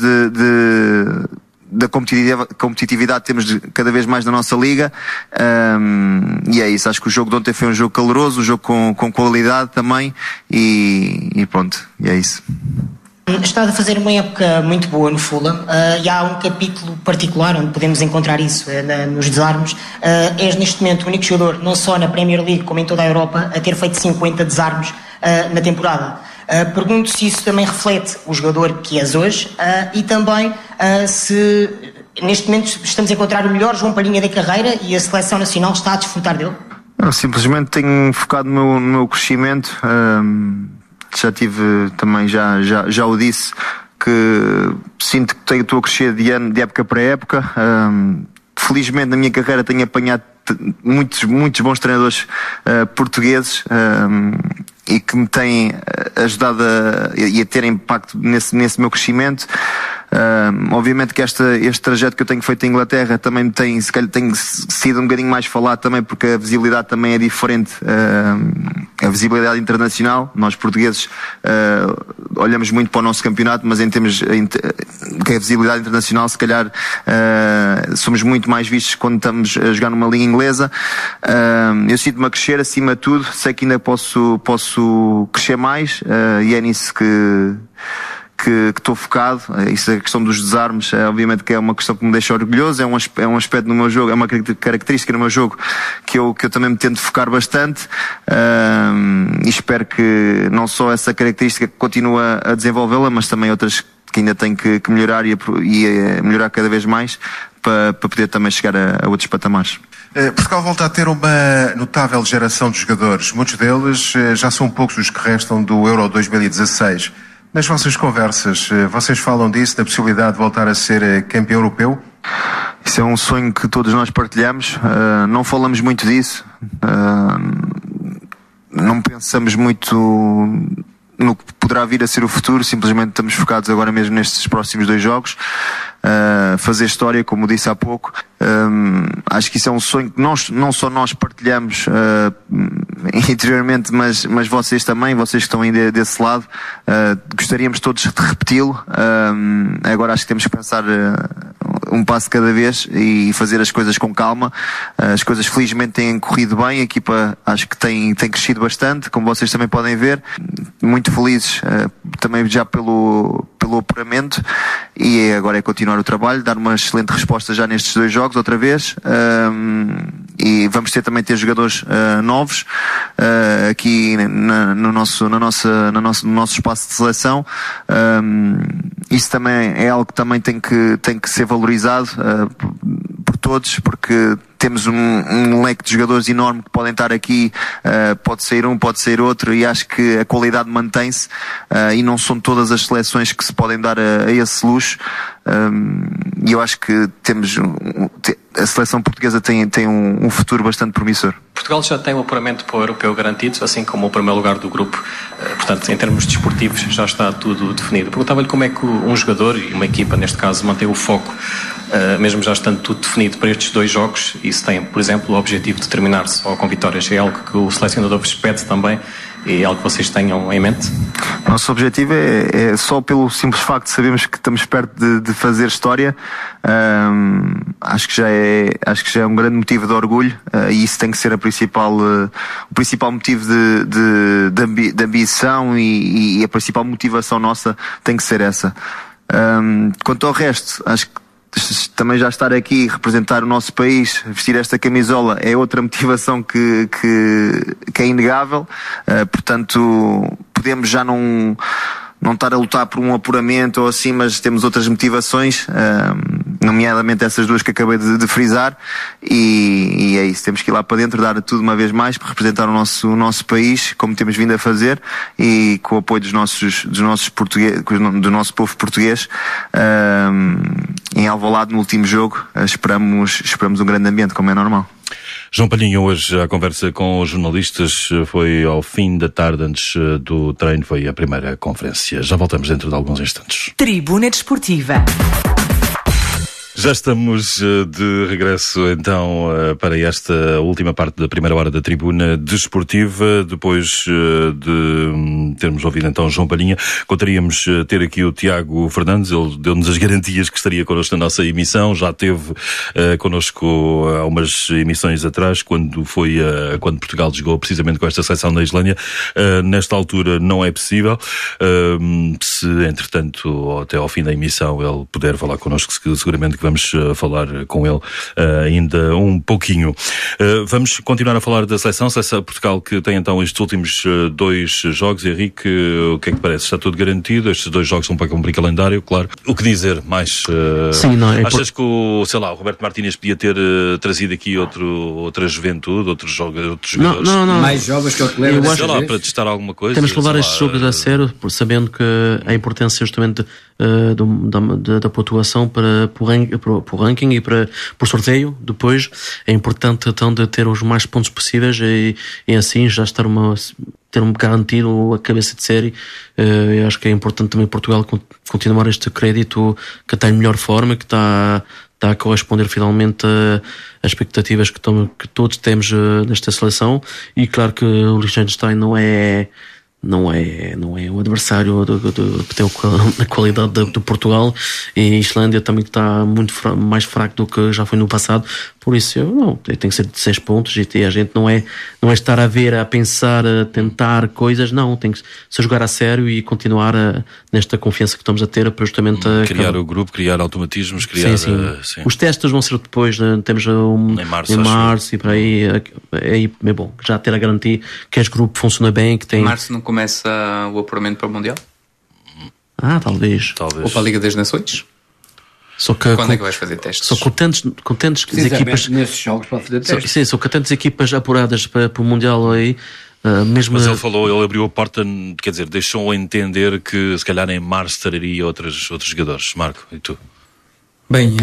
[SPEAKER 7] da competitividade que temos cada vez mais na nossa liga, e é isso. Acho que o jogo de ontem foi um jogo caloroso, um jogo com qualidade também, e pronto, e é isso.
[SPEAKER 10] Está a fazer uma época muito boa no Fulham, e há um capítulo particular onde podemos encontrar isso, nos desarmes. És neste momento o único jogador, não só na Premier League como em toda a Europa, a ter feito 50 desarmes na temporada. Pergunto se isso também reflete o jogador que és hoje, e também se neste momento estamos a encontrar o melhor João Palhinha da carreira e a seleção nacional está a desfrutar dele.
[SPEAKER 7] Eu simplesmente tenho focado no meu crescimento. Já tive também, já o disse, que sinto que estou a crescer de época para época. Felizmente na minha carreira tenho apanhado muitos bons treinadores portugueses, e que me têm ajudado a ter impacto nesse meu crescimento. Obviamente que este trajeto que eu tenho feito em Inglaterra também tem sido um bocadinho mais falado também, porque a visibilidade também é diferente, a visibilidade internacional. Nós portugueses olhamos muito para o nosso campeonato, mas em termos que a visibilidade internacional, se calhar somos muito mais vistos quando estamos a jogar numa liga inglesa. Eu sinto-me a crescer acima de tudo, sei que ainda posso crescer mais, e é nisso que estou focado. Isso é a questão dos desarmes, obviamente que é uma questão que me deixa orgulhoso, é um aspecto no meu jogo, é uma característica no meu jogo que eu também me tento focar bastante, e espero que não só essa característica continue a desenvolvê-la, mas também outras que ainda tenho que melhorar e melhorar cada vez mais para poder também chegar a outros patamares.
[SPEAKER 11] Portugal volta a ter uma notável geração de jogadores. Muitos deles já são poucos os que restam do Euro 2016. Nas vossas conversas, vocês falam disso, da possibilidade de voltar a ser campeão europeu?
[SPEAKER 7] Isso é um sonho que todos nós partilhamos. Não falamos muito disso. Não pensamos muito no que poderá vir a ser o futuro. Simplesmente estamos focados agora mesmo nestes próximos 2 jogos. Fazer história, como disse há pouco. Acho que isso é um sonho que não só nós partilhamos interiormente, mas vocês também, vocês que estão aí desse lado, gostaríamos todos de repeti-lo. Agora acho que temos que pensar um passo de cada vez e fazer as coisas com calma. As coisas felizmente têm corrido bem, a equipa acho que tem crescido bastante, como vocês também podem ver. Muito felizes também já pelo apuramento, e agora é continuar o trabalho, dar uma excelente resposta já nestes 2 jogos outra vez, e vamos também ter jogadores novos, aqui no nosso espaço de seleção. Isso também é algo que também tem que ser valorizado por todos, porque temos um leque de jogadores enorme que podem estar aqui, pode ser um, pode ser outro, e acho que a qualidade mantém-se, e não são todas as seleções que se podem dar a esse luxo, e eu acho que a seleção portuguesa tem um futuro bastante promissor.
[SPEAKER 12] Portugal já tem o apuramento para o europeu garantido, assim como o primeiro lugar do grupo. Portanto, em termos desportivos, já está tudo definido. Perguntava-lhe como é que um jogador e uma equipa, neste caso, mantém o foco, mesmo já estando tudo definido para estes 2 jogos, e se tem, por exemplo, o objetivo de terminar-se ou com vitórias. É algo que o selecionador vos pede também, e é algo que vocês tenham em mente?
[SPEAKER 7] Nosso objetivo é só pelo simples facto de sabermos que estamos perto de fazer história. Acho que já é um grande motivo de orgulho, e isso tem que ser o principal motivo de ambição, e a principal motivação nossa tem que ser essa. Quanto ao resto, acho que também já estar aqui, representar o nosso país, vestir esta camisola, é outra motivação que é inegável. Portanto, podemos já não estar a lutar por um apuramento ou assim, mas temos outras motivações, nomeadamente essas 2 que acabei de frisar, e é isso, temos que ir lá para dentro, dar tudo uma vez mais para representar o nosso país, como temos vindo a fazer, e com o apoio dos nossos portugueses, do nosso povo português. Em Alvalade, no último jogo, esperamos um grande ambiente, como é normal.
[SPEAKER 2] João Palhinha, hoje a conversa com os jornalistas foi ao fim da tarde, antes do treino, foi a primeira conferência. Já voltamos dentro de alguns instantes.
[SPEAKER 1] Tribuna Desportiva.
[SPEAKER 2] Já estamos de regresso então para esta última parte da primeira hora da Tribuna Desportiva. Depois de termos ouvido então João Palhinha, contaríamos ter aqui o Tiago Fernandes. Ele deu-nos as garantias que estaria connosco na nossa emissão. Já esteve connosco há umas emissões atrás, quando Portugal jogou precisamente com esta seleção da Islândia. Nesta altura não é possível. Se entretanto até ao fim da emissão ele puder falar connosco, seguramente que vamos falar com ele ainda um pouquinho. Vamos continuar a falar da seleção Portugal, que tem então estes últimos 2 jogos. Henrique, o que é que parece? Está tudo garantido? Estes 2 jogos são para cumprir calendário, claro. O que dizer mais?
[SPEAKER 5] Sim, não é?
[SPEAKER 2] Achas que o Roberto Martínez podia ter trazido aqui outra juventude, outros jogadores?
[SPEAKER 5] Não.
[SPEAKER 3] Mais jovens que eu te lembro.
[SPEAKER 2] Eu acho, para testar alguma coisa.
[SPEAKER 5] Temos que levar estes jogos a sério, sabendo que a importância justamente da pontuação para o ranking e por sorteio. Depois é importante então de ter os mais pontos possíveis e assim já estar ter garantido a cabeça de série. Eu acho que é importante também Portugal continuar este crédito, que está em melhor forma, que está a corresponder finalmente às expectativas que todos temos nesta seleção. E claro que o Liechtenstein não é um adversário que tem a qualidade de Portugal, e a Islândia também está muito mais fraco do que já foi no passado. Por isso tem que ser de 6 pontos, e a gente não é estar a ver, a pensar, a tentar coisas. Não, tem que se jogar a sério e continuar nesta confiança que estamos a ter para justamente
[SPEAKER 2] criar o grupo, criar automatismos, criar...
[SPEAKER 5] Sim. Os testes vão ser depois, temos em março e para aí é bom já ter a garantia que este grupo funciona bem, que tem...
[SPEAKER 4] Em março não começa o apuramento para o Mundial?
[SPEAKER 5] Talvez.
[SPEAKER 4] Ou para a Liga das Nações?
[SPEAKER 5] Só que
[SPEAKER 4] quando é que vais fazer testes?
[SPEAKER 5] São contentes as equipas
[SPEAKER 3] nesses jogos para fazer testes.
[SPEAKER 5] São contentes equipas apuradas para o Mundial aí. Mesmo
[SPEAKER 2] mas ele abriu a porta, quer dizer, deixou entender que se calhar em março traria outros jogadores. Marco, e tu?
[SPEAKER 4] Bem,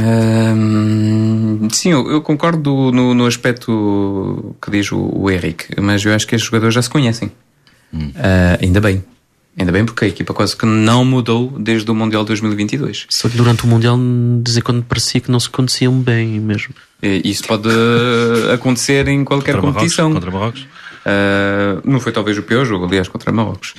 [SPEAKER 4] sim, eu concordo no aspecto que diz o Henrique, mas eu acho que estes jogadores já se conhecem. Ainda bem, porque a equipa quase que não mudou desde o Mundial 2022.
[SPEAKER 5] Só que durante o Mundial, dizer quando parecia que não se conheciam bem mesmo.
[SPEAKER 4] Isso pode acontecer em qualquer competição.
[SPEAKER 2] Contra Marrocos?
[SPEAKER 4] Não foi talvez o pior jogo, aliás, contra Marrocos.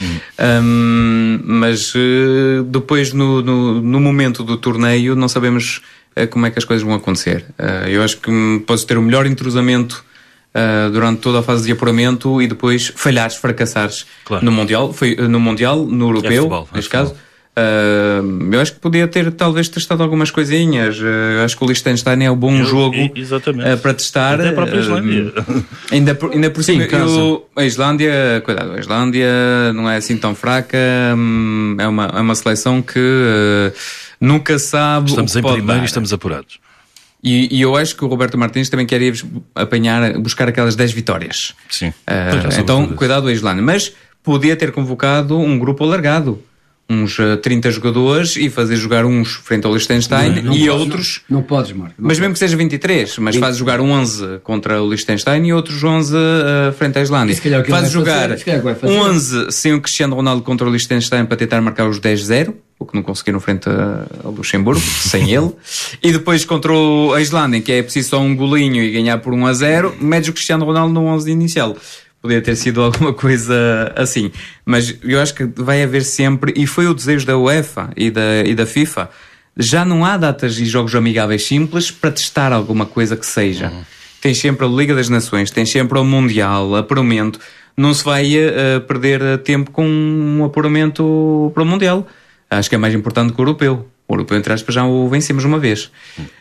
[SPEAKER 4] Mas depois, no momento do torneio, não sabemos como é que as coisas vão acontecer. Eu acho que podes ter o melhor entrosamento durante toda a fase de apuramento e depois fracassares, claro. No Mundial, no Europeu, neste caso. Eu acho que podia ter talvez testado algumas coisinhas. Acho que o Liechtenstein é um bom jogo para testar.
[SPEAKER 2] Até a própria Islândia.
[SPEAKER 4] Ainda por cima, a Islândia, cuidado, a Islândia não é assim tão fraca. É uma seleção que nunca sabe.
[SPEAKER 2] Estamos
[SPEAKER 4] o que
[SPEAKER 2] em
[SPEAKER 4] pode
[SPEAKER 2] primeiro
[SPEAKER 4] dar.
[SPEAKER 2] e estamos apurados.
[SPEAKER 4] E eu acho que o Roberto Martins também quer ir buscar aquelas 10 vitórias.
[SPEAKER 2] Sim.
[SPEAKER 4] Então, cuidado a Islândia. Mas podia ter convocado um grupo alargado. Uns 30 jogadores e fazer jogar uns frente ao Liechtenstein outros...
[SPEAKER 3] Não podes, Marco.
[SPEAKER 4] Mas mesmo que seja 23, mas fazes jogar 11 contra o Liechtenstein e outros 11 frente à Islândia. Fazes jogar 11 sem o Cristiano Ronaldo contra o Liechtenstein para tentar marcar os 10-0, o que não conseguiram frente ao Luxemburgo, sem ele. E depois contra a Islândia, que é preciso só um golinho e ganhar por 1-0, medes o Cristiano Ronaldo no 11 inicial. Podia ter sido alguma coisa assim. Mas eu acho que vai haver sempre, e foi o desejo da UEFA e da FIFA, já não há datas e jogos amigáveis simples para testar alguma coisa que seja. Tens sempre a Liga das Nações, tens sempre o Mundial, apuramento. Não se vai perder tempo com um apuramento para o Mundial. Acho que é mais importante que o Europeu. O Europeu, entre aspas, já o vencemos uma vez.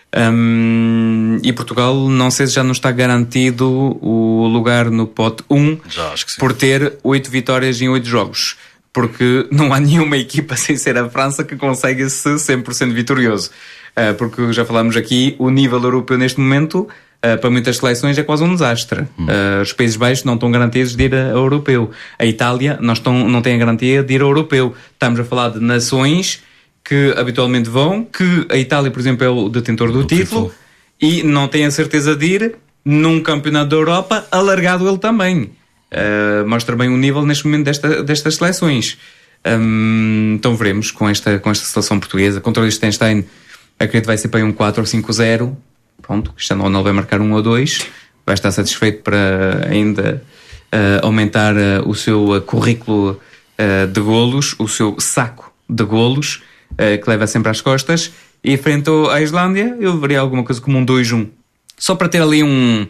[SPEAKER 4] E Portugal, não sei se já não está garantido o lugar no pote 1 por ter 8 vitórias em 8 jogos, porque não há nenhuma equipa sem ser a França que consegue ser 100% vitorioso, porque já falámos aqui, o nível europeu neste momento para muitas seleções é quase um desastre. Os Países Baixos não estão garantidos de ir ao europeu, a Itália não tem a garantia de ir ao europeu. Estamos a falar de nações que habitualmente vão, que a Itália, por exemplo, é o detentor do título e não tem a certeza de ir num campeonato da Europa, alargado ele também. Mostra bem o nível neste momento destas seleções. Então veremos com esta seleção portuguesa. Contra o Liechtenstein, acredito que vai ser para um 4 ou 5-0. Pronto, Cristiano Ronaldo vai marcar 1 ou 2. Vai estar satisfeito para ainda aumentar o seu currículo de golos, o seu saco de golos, que leva sempre às costas. E frente à Islândia, eu veria alguma coisa como um 2-1. Só para ter ali um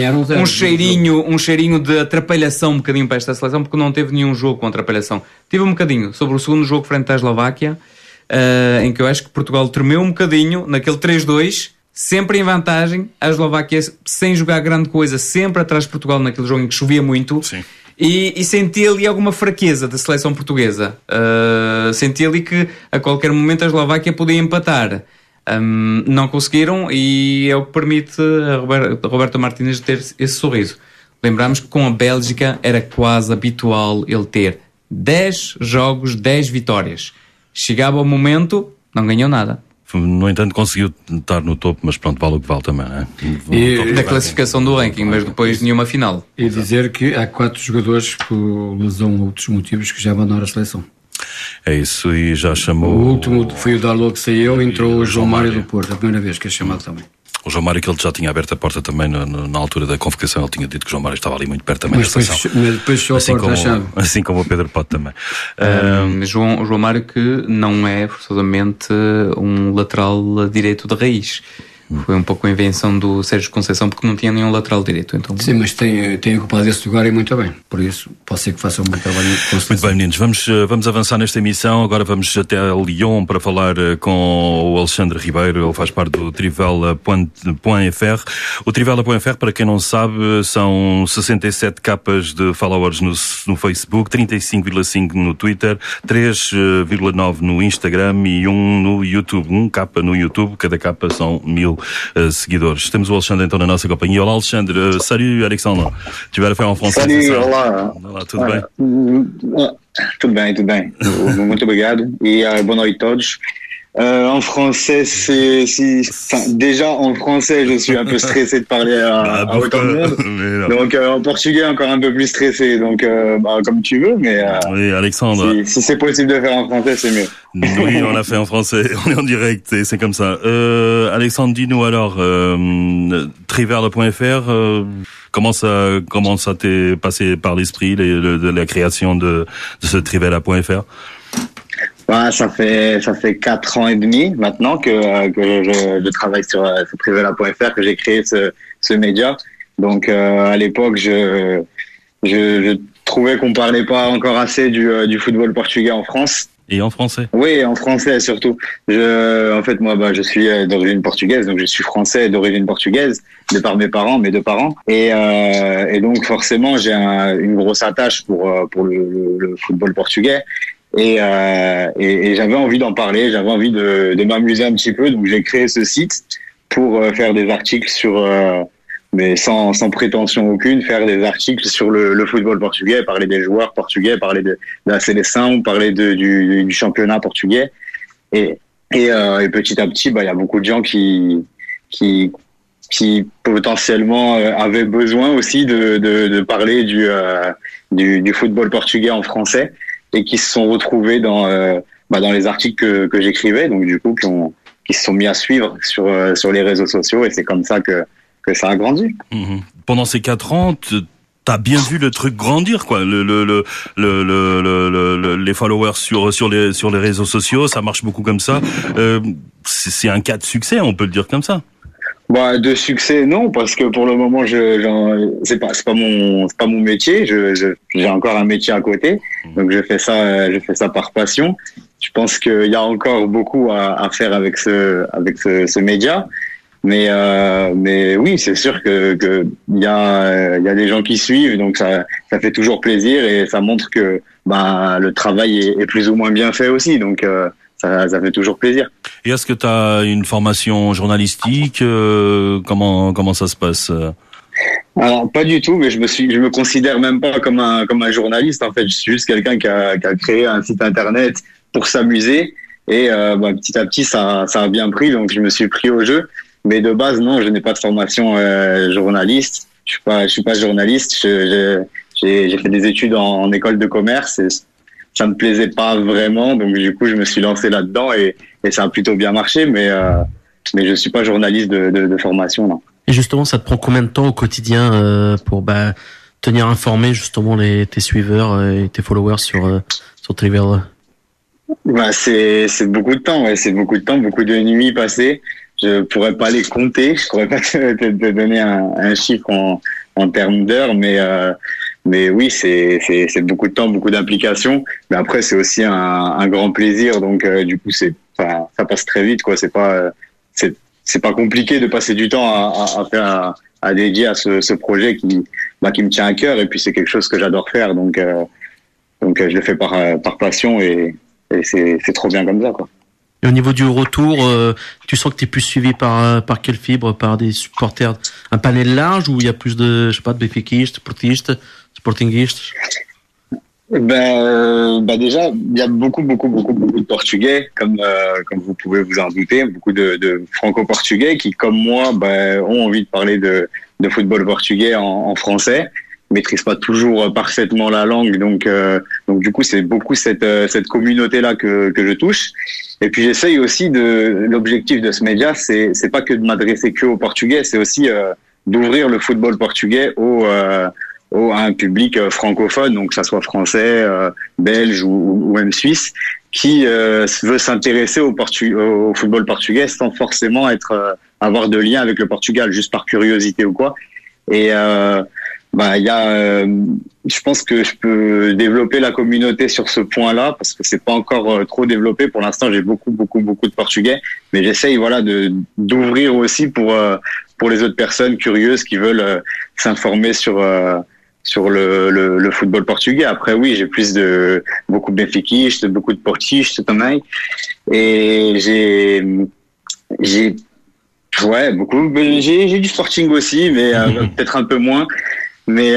[SPEAKER 4] cheirinho de atrapalhação um bocadinho para esta seleção, porque não teve nenhum jogo com atrapalhação. Tive um bocadinho sobre o segundo jogo frente à Eslováquia, em que eu acho que Portugal tremeu um bocadinho naquele 3-2, sempre em vantagem, a Eslováquia sem jogar grande coisa, sempre atrás de Portugal naquele jogo em que chovia muito. Sim. E senti ali alguma fraqueza da seleção portuguesa. Senti ali que a qualquer momento a Eslováquia podia empatar. Não conseguiram e é o que permite a Roberto Martínez ter esse sorriso. Lembramos que com a Bélgica era quase habitual ele ter 10 jogos, 10 vitórias. Chegava o momento, não ganhou nada.
[SPEAKER 2] No entanto, conseguiu estar no topo, mas pronto, vale o que vale também, não é?
[SPEAKER 4] Da classificação do ranking, mas depois nenhuma final.
[SPEAKER 3] E dizer que há 4 jogadores por lesão ou outros motivos que já abandonaram a seleção.
[SPEAKER 2] É isso, e já chamou...
[SPEAKER 3] O último foi o Dalot que saiu, entrou o João Mário do Porto, a primeira vez que é chamado também.
[SPEAKER 2] O João Mário, que ele já tinha aberto a porta também na altura da convocação, ele tinha dito que o João Mário estava ali muito perto também da seleção.
[SPEAKER 3] Mas depois só assim,
[SPEAKER 2] assim como o Pedro Pote também.
[SPEAKER 4] João Mário, que não é forçosamente um lateral direito de raiz. Foi um pouco a invenção do Sérgio Conceição, porque não tinha nenhum lateral direito. Então...
[SPEAKER 3] Sim, mas tem ocupado esse lugar e muito bem. Por isso, pode ser que faça um bom trabalho.
[SPEAKER 2] Muito bem, meninos. Vamos avançar nesta emissão. Agora vamos até Lyon para falar com o Alexandre Ribeiro. Ele faz parte do Trivela.fr. O Trivela.fr, para quem não sabe, são 67 capas de followers no Facebook, 35,5 no Twitter, 3,9 no Instagram e 1 no YouTube. 1 capa no YouTube, cada capa são 1000 seguidores. Temos o Alexandre então na nossa companhia. Olá Alexandre, salut Alexandre. Tu vas le faire en français.
[SPEAKER 13] Salut, olá.
[SPEAKER 2] Olá, tudo bem?
[SPEAKER 13] Tudo bem, tudo bem. Muito obrigado e boa noite a todos. En français, déjà en français, je suis un peu stressé de parler à autant de monde. Donc en portugais, encore un peu plus stressé. Donc comme tu veux, mais
[SPEAKER 2] oui, Alexandre.
[SPEAKER 13] Si c'est possible de faire en français, c'est mieux.
[SPEAKER 2] Oui, on l'a fait en français. On est en direct et c'est comme ça. Alexandre, dis-nous alors, Trivela.fr, comment ça t'est passé par l'esprit de la création de ce Trivela.fr?
[SPEAKER 13] Bah, ça fait 4 ans et demi maintenant que je travaille sur Trivela.fr, que j'ai créé ce média. Donc à l'époque, je trouvais qu'on parlait pas encore assez du football portugais en France.
[SPEAKER 2] Et en français?
[SPEAKER 13] Oui, en français surtout. En fait, moi, je suis d'origine portugaise, donc je suis français d'origine portugaise, de par mes parents, mes deux parents. Et donc, forcément, j'ai une grosse attache pour le football portugais. Et j'avais envie d'en parler, j'avais envie de m'amuser un petit peu, donc j'ai créé ce site pour faire des articles mais sans prétention aucune, faire des articles sur le football portugais, parler des joueurs portugais, parler de la sélection, parler du championnat portugais. Et petit à petit, il y a beaucoup de gens qui potentiellement avaient besoin aussi de parler du football portugais en français, et qui se sont retrouvés dans les articles que j'écrivais, donc du coup qui se sont mis à suivre sur les réseaux sociaux, et c'est comme ça que ça a grandi.
[SPEAKER 2] Mmh. Pendant ces 4 ans, t'as bien vu le truc grandir, quoi. Les followers sur les réseaux sociaux, ça marche beaucoup comme ça. C'est un cas de succès, on peut le dire comme ça.
[SPEAKER 13] De succès, non, parce que pour le moment, c'est pas mon métier. J'ai encore un métier à côté, donc je fais ça par passion. Je pense qu'il y a encore beaucoup à faire avec ce média, mais oui, c'est sûr que il y a des gens qui suivent, donc ça fait toujours plaisir, et ça montre que le travail est plus ou moins bien fait aussi, donc ça fait toujours plaisir.
[SPEAKER 2] Et est-ce que tu as une formation journalistique? Comment ça se passe?
[SPEAKER 13] Alors, pas du tout, mais je me considère même pas comme un journaliste. En fait, je suis juste quelqu'un qui a créé un site internet pour s'amuser, et petit à petit ça a bien pris, donc je me suis pris au jeu. Mais de base, non, je n'ai pas de formation journaliste. Je suis pas journaliste. J'ai fait des études en école de commerce, et ça me plaisait pas vraiment, donc du coup je me suis lancé là-dedans, et ça a plutôt bien marché, mais je suis pas journaliste de formation, non.
[SPEAKER 5] Et justement, ça te prend combien de temps au quotidien pour tenir informé justement tes suiveurs et tes followers sur Trivial?
[SPEAKER 13] C'est beaucoup de temps, ouais, c'est beaucoup de temps, beaucoup de nuits passées. Je pourrais pas les compter, je pourrais pas te donner un chiffre en termes d'heures, mais oui, c'est beaucoup de temps, beaucoup d'implications. Mais après, c'est aussi un grand plaisir, donc du coup, ça passe très vite, quoi. C'est pas compliqué de passer du temps à dédier à ce projet qui me tient à cœur, et puis c'est quelque chose que j'adore faire, donc je le fais par passion, et c'est trop bien comme ça, quoi.
[SPEAKER 5] Et au niveau du retour, tu sens que tu es plus suivi par quelle fibre? Par des supporters, un panel large, ou il y a plus de benfiquistes, portistes, sportinguistes?
[SPEAKER 13] Déjà, il y a beaucoup de Portugais, comme vous pouvez vous en douter, beaucoup de franco-portugais qui, comme moi, ont envie de parler de football portugais en français, maîtrisent pas toujours parfaitement la langue, donc du coup c'est beaucoup cette communauté-là que je touche. Et puis j'essaye aussi l'objectif de ce média, c'est pas que de m'adresser que aux Portugais, c'est aussi d'ouvrir le football portugais à un public francophone, donc que ça soit français, belge ou même suisse, qui veut s'intéresser au football portugais sans forcément avoir de lien avec le Portugal, juste par curiosité ou quoi. Et je pense que je peux développer la communauté sur ce point-là, parce que c'est pas encore trop développé. Pour l'instant, j'ai beaucoup de Portugais, mais j'essaye d'ouvrir aussi pour les autres personnes curieuses qui veulent s'informer sur le football portugais. Après, oui, j'ai beaucoup de benfiquistes, beaucoup de portistes também, et j'ai du Sporting aussi, mais peut-être un peu moins. Mais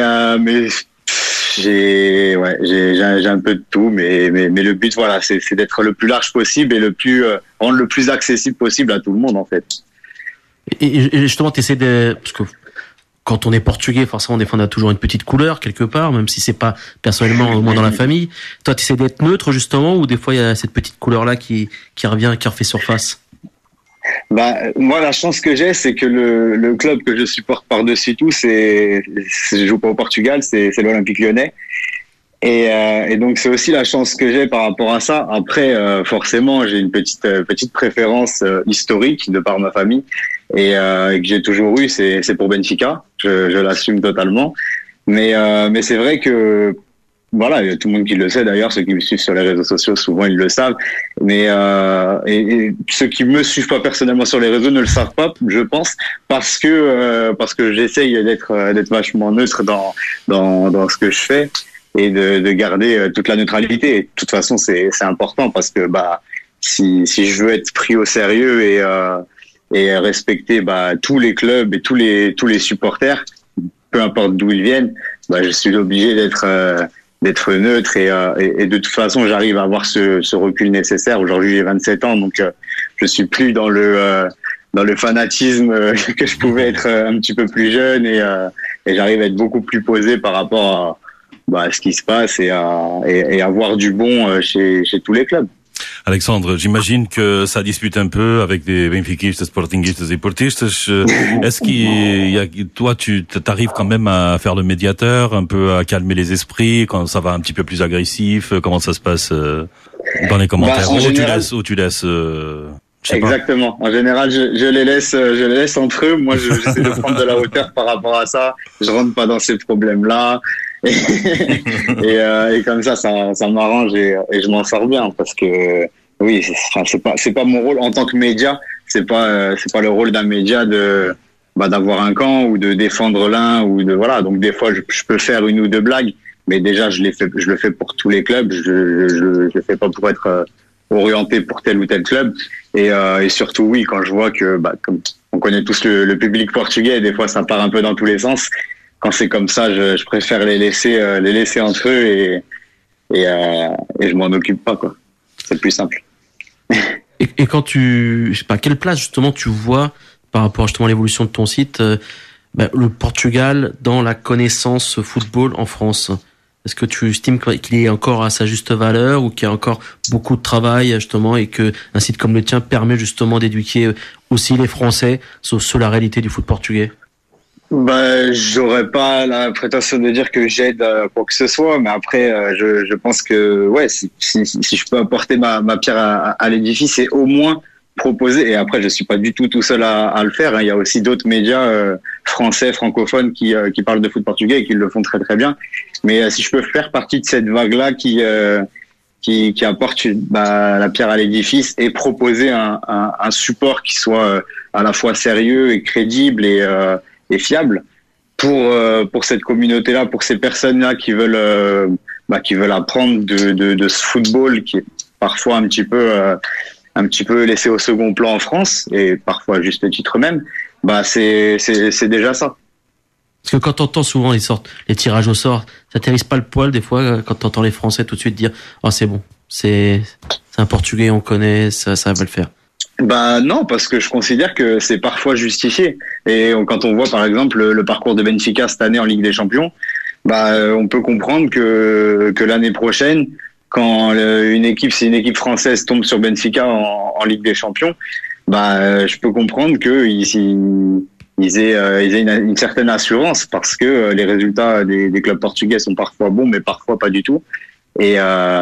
[SPEAKER 13] j'ai un peu de tout, mais le but, voilà, c'est d'être le plus large possible, et rendre le plus accessible possible à tout le monde, en fait.
[SPEAKER 5] Et justement, t'essaies parce que quand on est portugais, forcément, des fois, on a toujours une petite couleur quelque part, même si c'est pas personnellement au moins dans la famille. Toi, t'essaies d'être neutre, justement, ou des fois, il y a cette petite couleur-là qui revient, qui refait surface?
[SPEAKER 13] Moi, la chance que j'ai, c'est que le club que je supporte par-dessus tout, je joue pas au Portugal, c'est l'Olympique Lyonnais. Et donc, c'est aussi la chance que j'ai par rapport à ça. Après, forcément, j'ai une petite préférence historique de par ma famille, et que j'ai toujours eu, c'est pour Benfica. Je l'assume totalement. Mais c'est vrai que voilà, il y a tout le monde qui le sait d'ailleurs, ceux qui me suivent sur les réseaux sociaux, souvent ils le savent, mais et ceux qui me suivent pas personnellement sur les réseaux ne le savent pas, je pense, parce que j'essaye d'être vachement neutre dans ce que je fais et de garder toute la neutralité. Et de toute façon, c'est important parce que si je veux être pris au sérieux et respecter tous les clubs et tous les supporters, peu importe d'où ils viennent, je suis obligé d'être neutre et de toute façon j'arrive à avoir ce recul nécessaire. Aujourd'hui j'ai 27 ans, donc je suis plus dans le fanatisme que je pouvais être un petit peu plus jeune et j'arrive à être beaucoup plus posé par rapport à ce qui se passe et à voir du bon chez tous les clubs.
[SPEAKER 2] Alexandre, j'imagine que ça dispute un peu avec des benfiquistes, sportinguistes et portistes. Est-ce toi, tu t'arrives quand même à faire le médiateur, un peu à calmer les esprits quand ça va un petit peu plus agressif? Comment ça se passe dans les commentaires? Tu laisses
[SPEAKER 13] Exactement. En général, je les laisse entre eux. Moi, j'essaie de prendre de la hauteur par rapport à ça. Je rentre pas dans ces problèmes-là. Et comme ça m'arrange et je m'en sors bien parce que oui, c'est pas mon rôle en tant que média. C'est pas le rôle d'un média d'avoir un camp ou de défendre l'un ou voilà. Donc des fois, je peux faire une ou deux blagues, mais déjà je le fais pour tous les clubs. Je le fais pas pour être orienté pour tel ou tel club. Et surtout, oui, quand je vois que, comme on connaît tous le public portugais, des fois ça part un peu dans tous les sens. Quand c'est comme ça, je préfère les laisser entre eux et je m'en occupe pas, quoi. C'est plus simple.
[SPEAKER 5] Et quand je sais pas, quelle place justement tu vois par rapport justement à l'évolution de ton site, le Portugal dans la connaissance football en France? Est-ce que tu estimes qu'il est encore à sa juste valeur ou qu'il y a encore beaucoup de travail justement et que un site comme le tien permet justement d'éduquer aussi les Français sur la réalité du foot portugais?
[SPEAKER 13] J'aurais pas la prétention de dire que j'aide quoi que ce soit, mais après, je pense que ouais, si je peux apporter ma pierre à l'édifice, c'est au moins proposer. Et après, je suis pas du tout seul à le faire. Il y a aussi d'autres médias français, francophones qui parlent de foot portugais et qui le font très très bien. Mais si je peux faire partie de cette vague-là qui apporte la pierre à l'édifice et proposer un support qui soit à la fois sérieux et crédible et fiable pour cette communauté-là, pour ces personnes-là qui veulent apprendre de ce football qui est parfois un petit peu laissé au second plan en France et parfois à juste titre même, c'est déjà ça.
[SPEAKER 5] Parce que quand t'entends souvent les tirages au sort, ça t'érisse pas le poil des fois quand t'entends les Français tout de suite dire c'est bon, c'est un Portugais, on connaît, ça va le faire.
[SPEAKER 13] Non, parce que je considère que c'est parfois justifié. Et quand on voit par exemple le parcours de Benfica cette année en Ligue des Champions, on peut comprendre que l'année prochaine, quand une équipe française tombe sur Benfica en Ligue des Champions, je peux comprendre qu'ils aient une certaine assurance parce que les résultats des clubs portugais sont parfois bons, mais parfois pas du tout. Et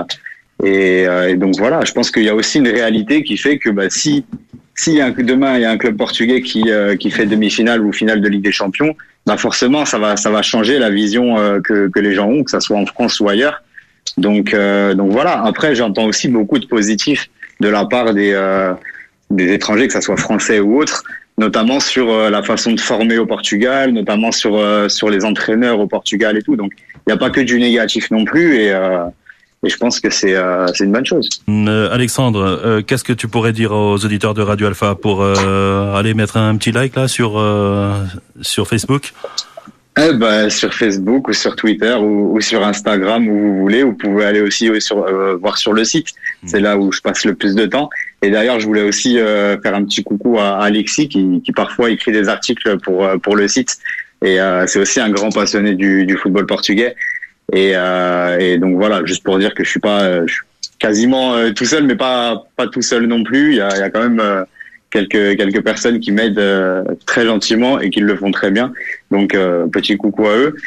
[SPEAKER 13] donc voilà, je pense qu'il y a aussi une réalité qui fait que si demain il y a un club portugais qui fait demi-finale ou finale de Ligue des Champions, forcément ça va changer la vision que les gens ont, que ça soit en France ou ailleurs. Donc voilà. Après, j'entends aussi beaucoup de positifs de la part des étrangers, que ça soit français ou autres, notamment sur la façon de former au Portugal, notamment sur les entraîneurs au Portugal et tout. Donc il n'y a pas que du négatif non plus et je pense que c'est une bonne chose.
[SPEAKER 2] Alexandre, qu'est-ce que tu pourrais dire aux auditeurs de Radio Alpha pour aller mettre un petit like là sur Facebook?
[SPEAKER 13] Sur Facebook ou sur Twitter ou sur Instagram où vous voulez. Vous pouvez aller aussi voir sur le site. C'est là où je passe le plus de temps. Et d'ailleurs, je voulais aussi faire un petit coucou à Alexis qui parfois écrit des articles pour le site. Et c'est aussi un grand passionné du football portugais. Et donc voilà, juste pour dire que je suis quasiment tout seul, mais pas tout seul non plus. Il y a quand même quelques personnes qui m'aident très gentiment et qui le font très bien. Donc petit coucou à eux.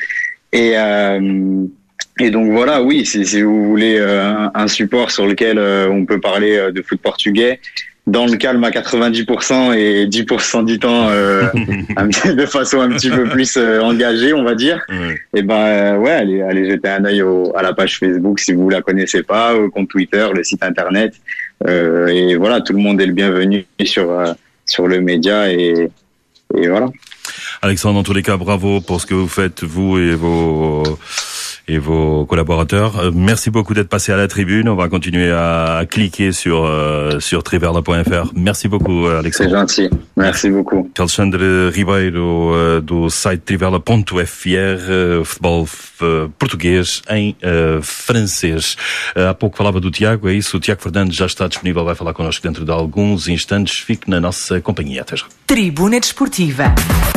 [SPEAKER 13] Et donc voilà, oui, si vous voulez un support sur lequel on peut parler de foot portugais dans le calme à 90% et 10% du temps de façon un petit peu plus engagée, on va dire. Et allez jeter un œil à la page Facebook si vous la connaissez pas, au compte Twitter, le site internet. Et voilà, tout le monde est le bienvenu sur le média et voilà.
[SPEAKER 2] Alexandre, en tous les cas, bravo pour ce que vous faites, vous et vos collaborateurs. Merci beaucoup d'être passé à la tribune. On va continuer à cliquer sur triverna.fr. Merci beaucoup, Alexandre.
[SPEAKER 13] C'est gentil. Merci beaucoup.
[SPEAKER 2] Alexandre Ribeiro, do site triverna.fr, futebol português em francês. Há pouco falava do Tiago, é isso? O Tiago Fernandes já está disponível, vai falar connosco dentro de alguns instantes. Fique na nossa companhia. Até já.
[SPEAKER 1] Tribuna Desportiva.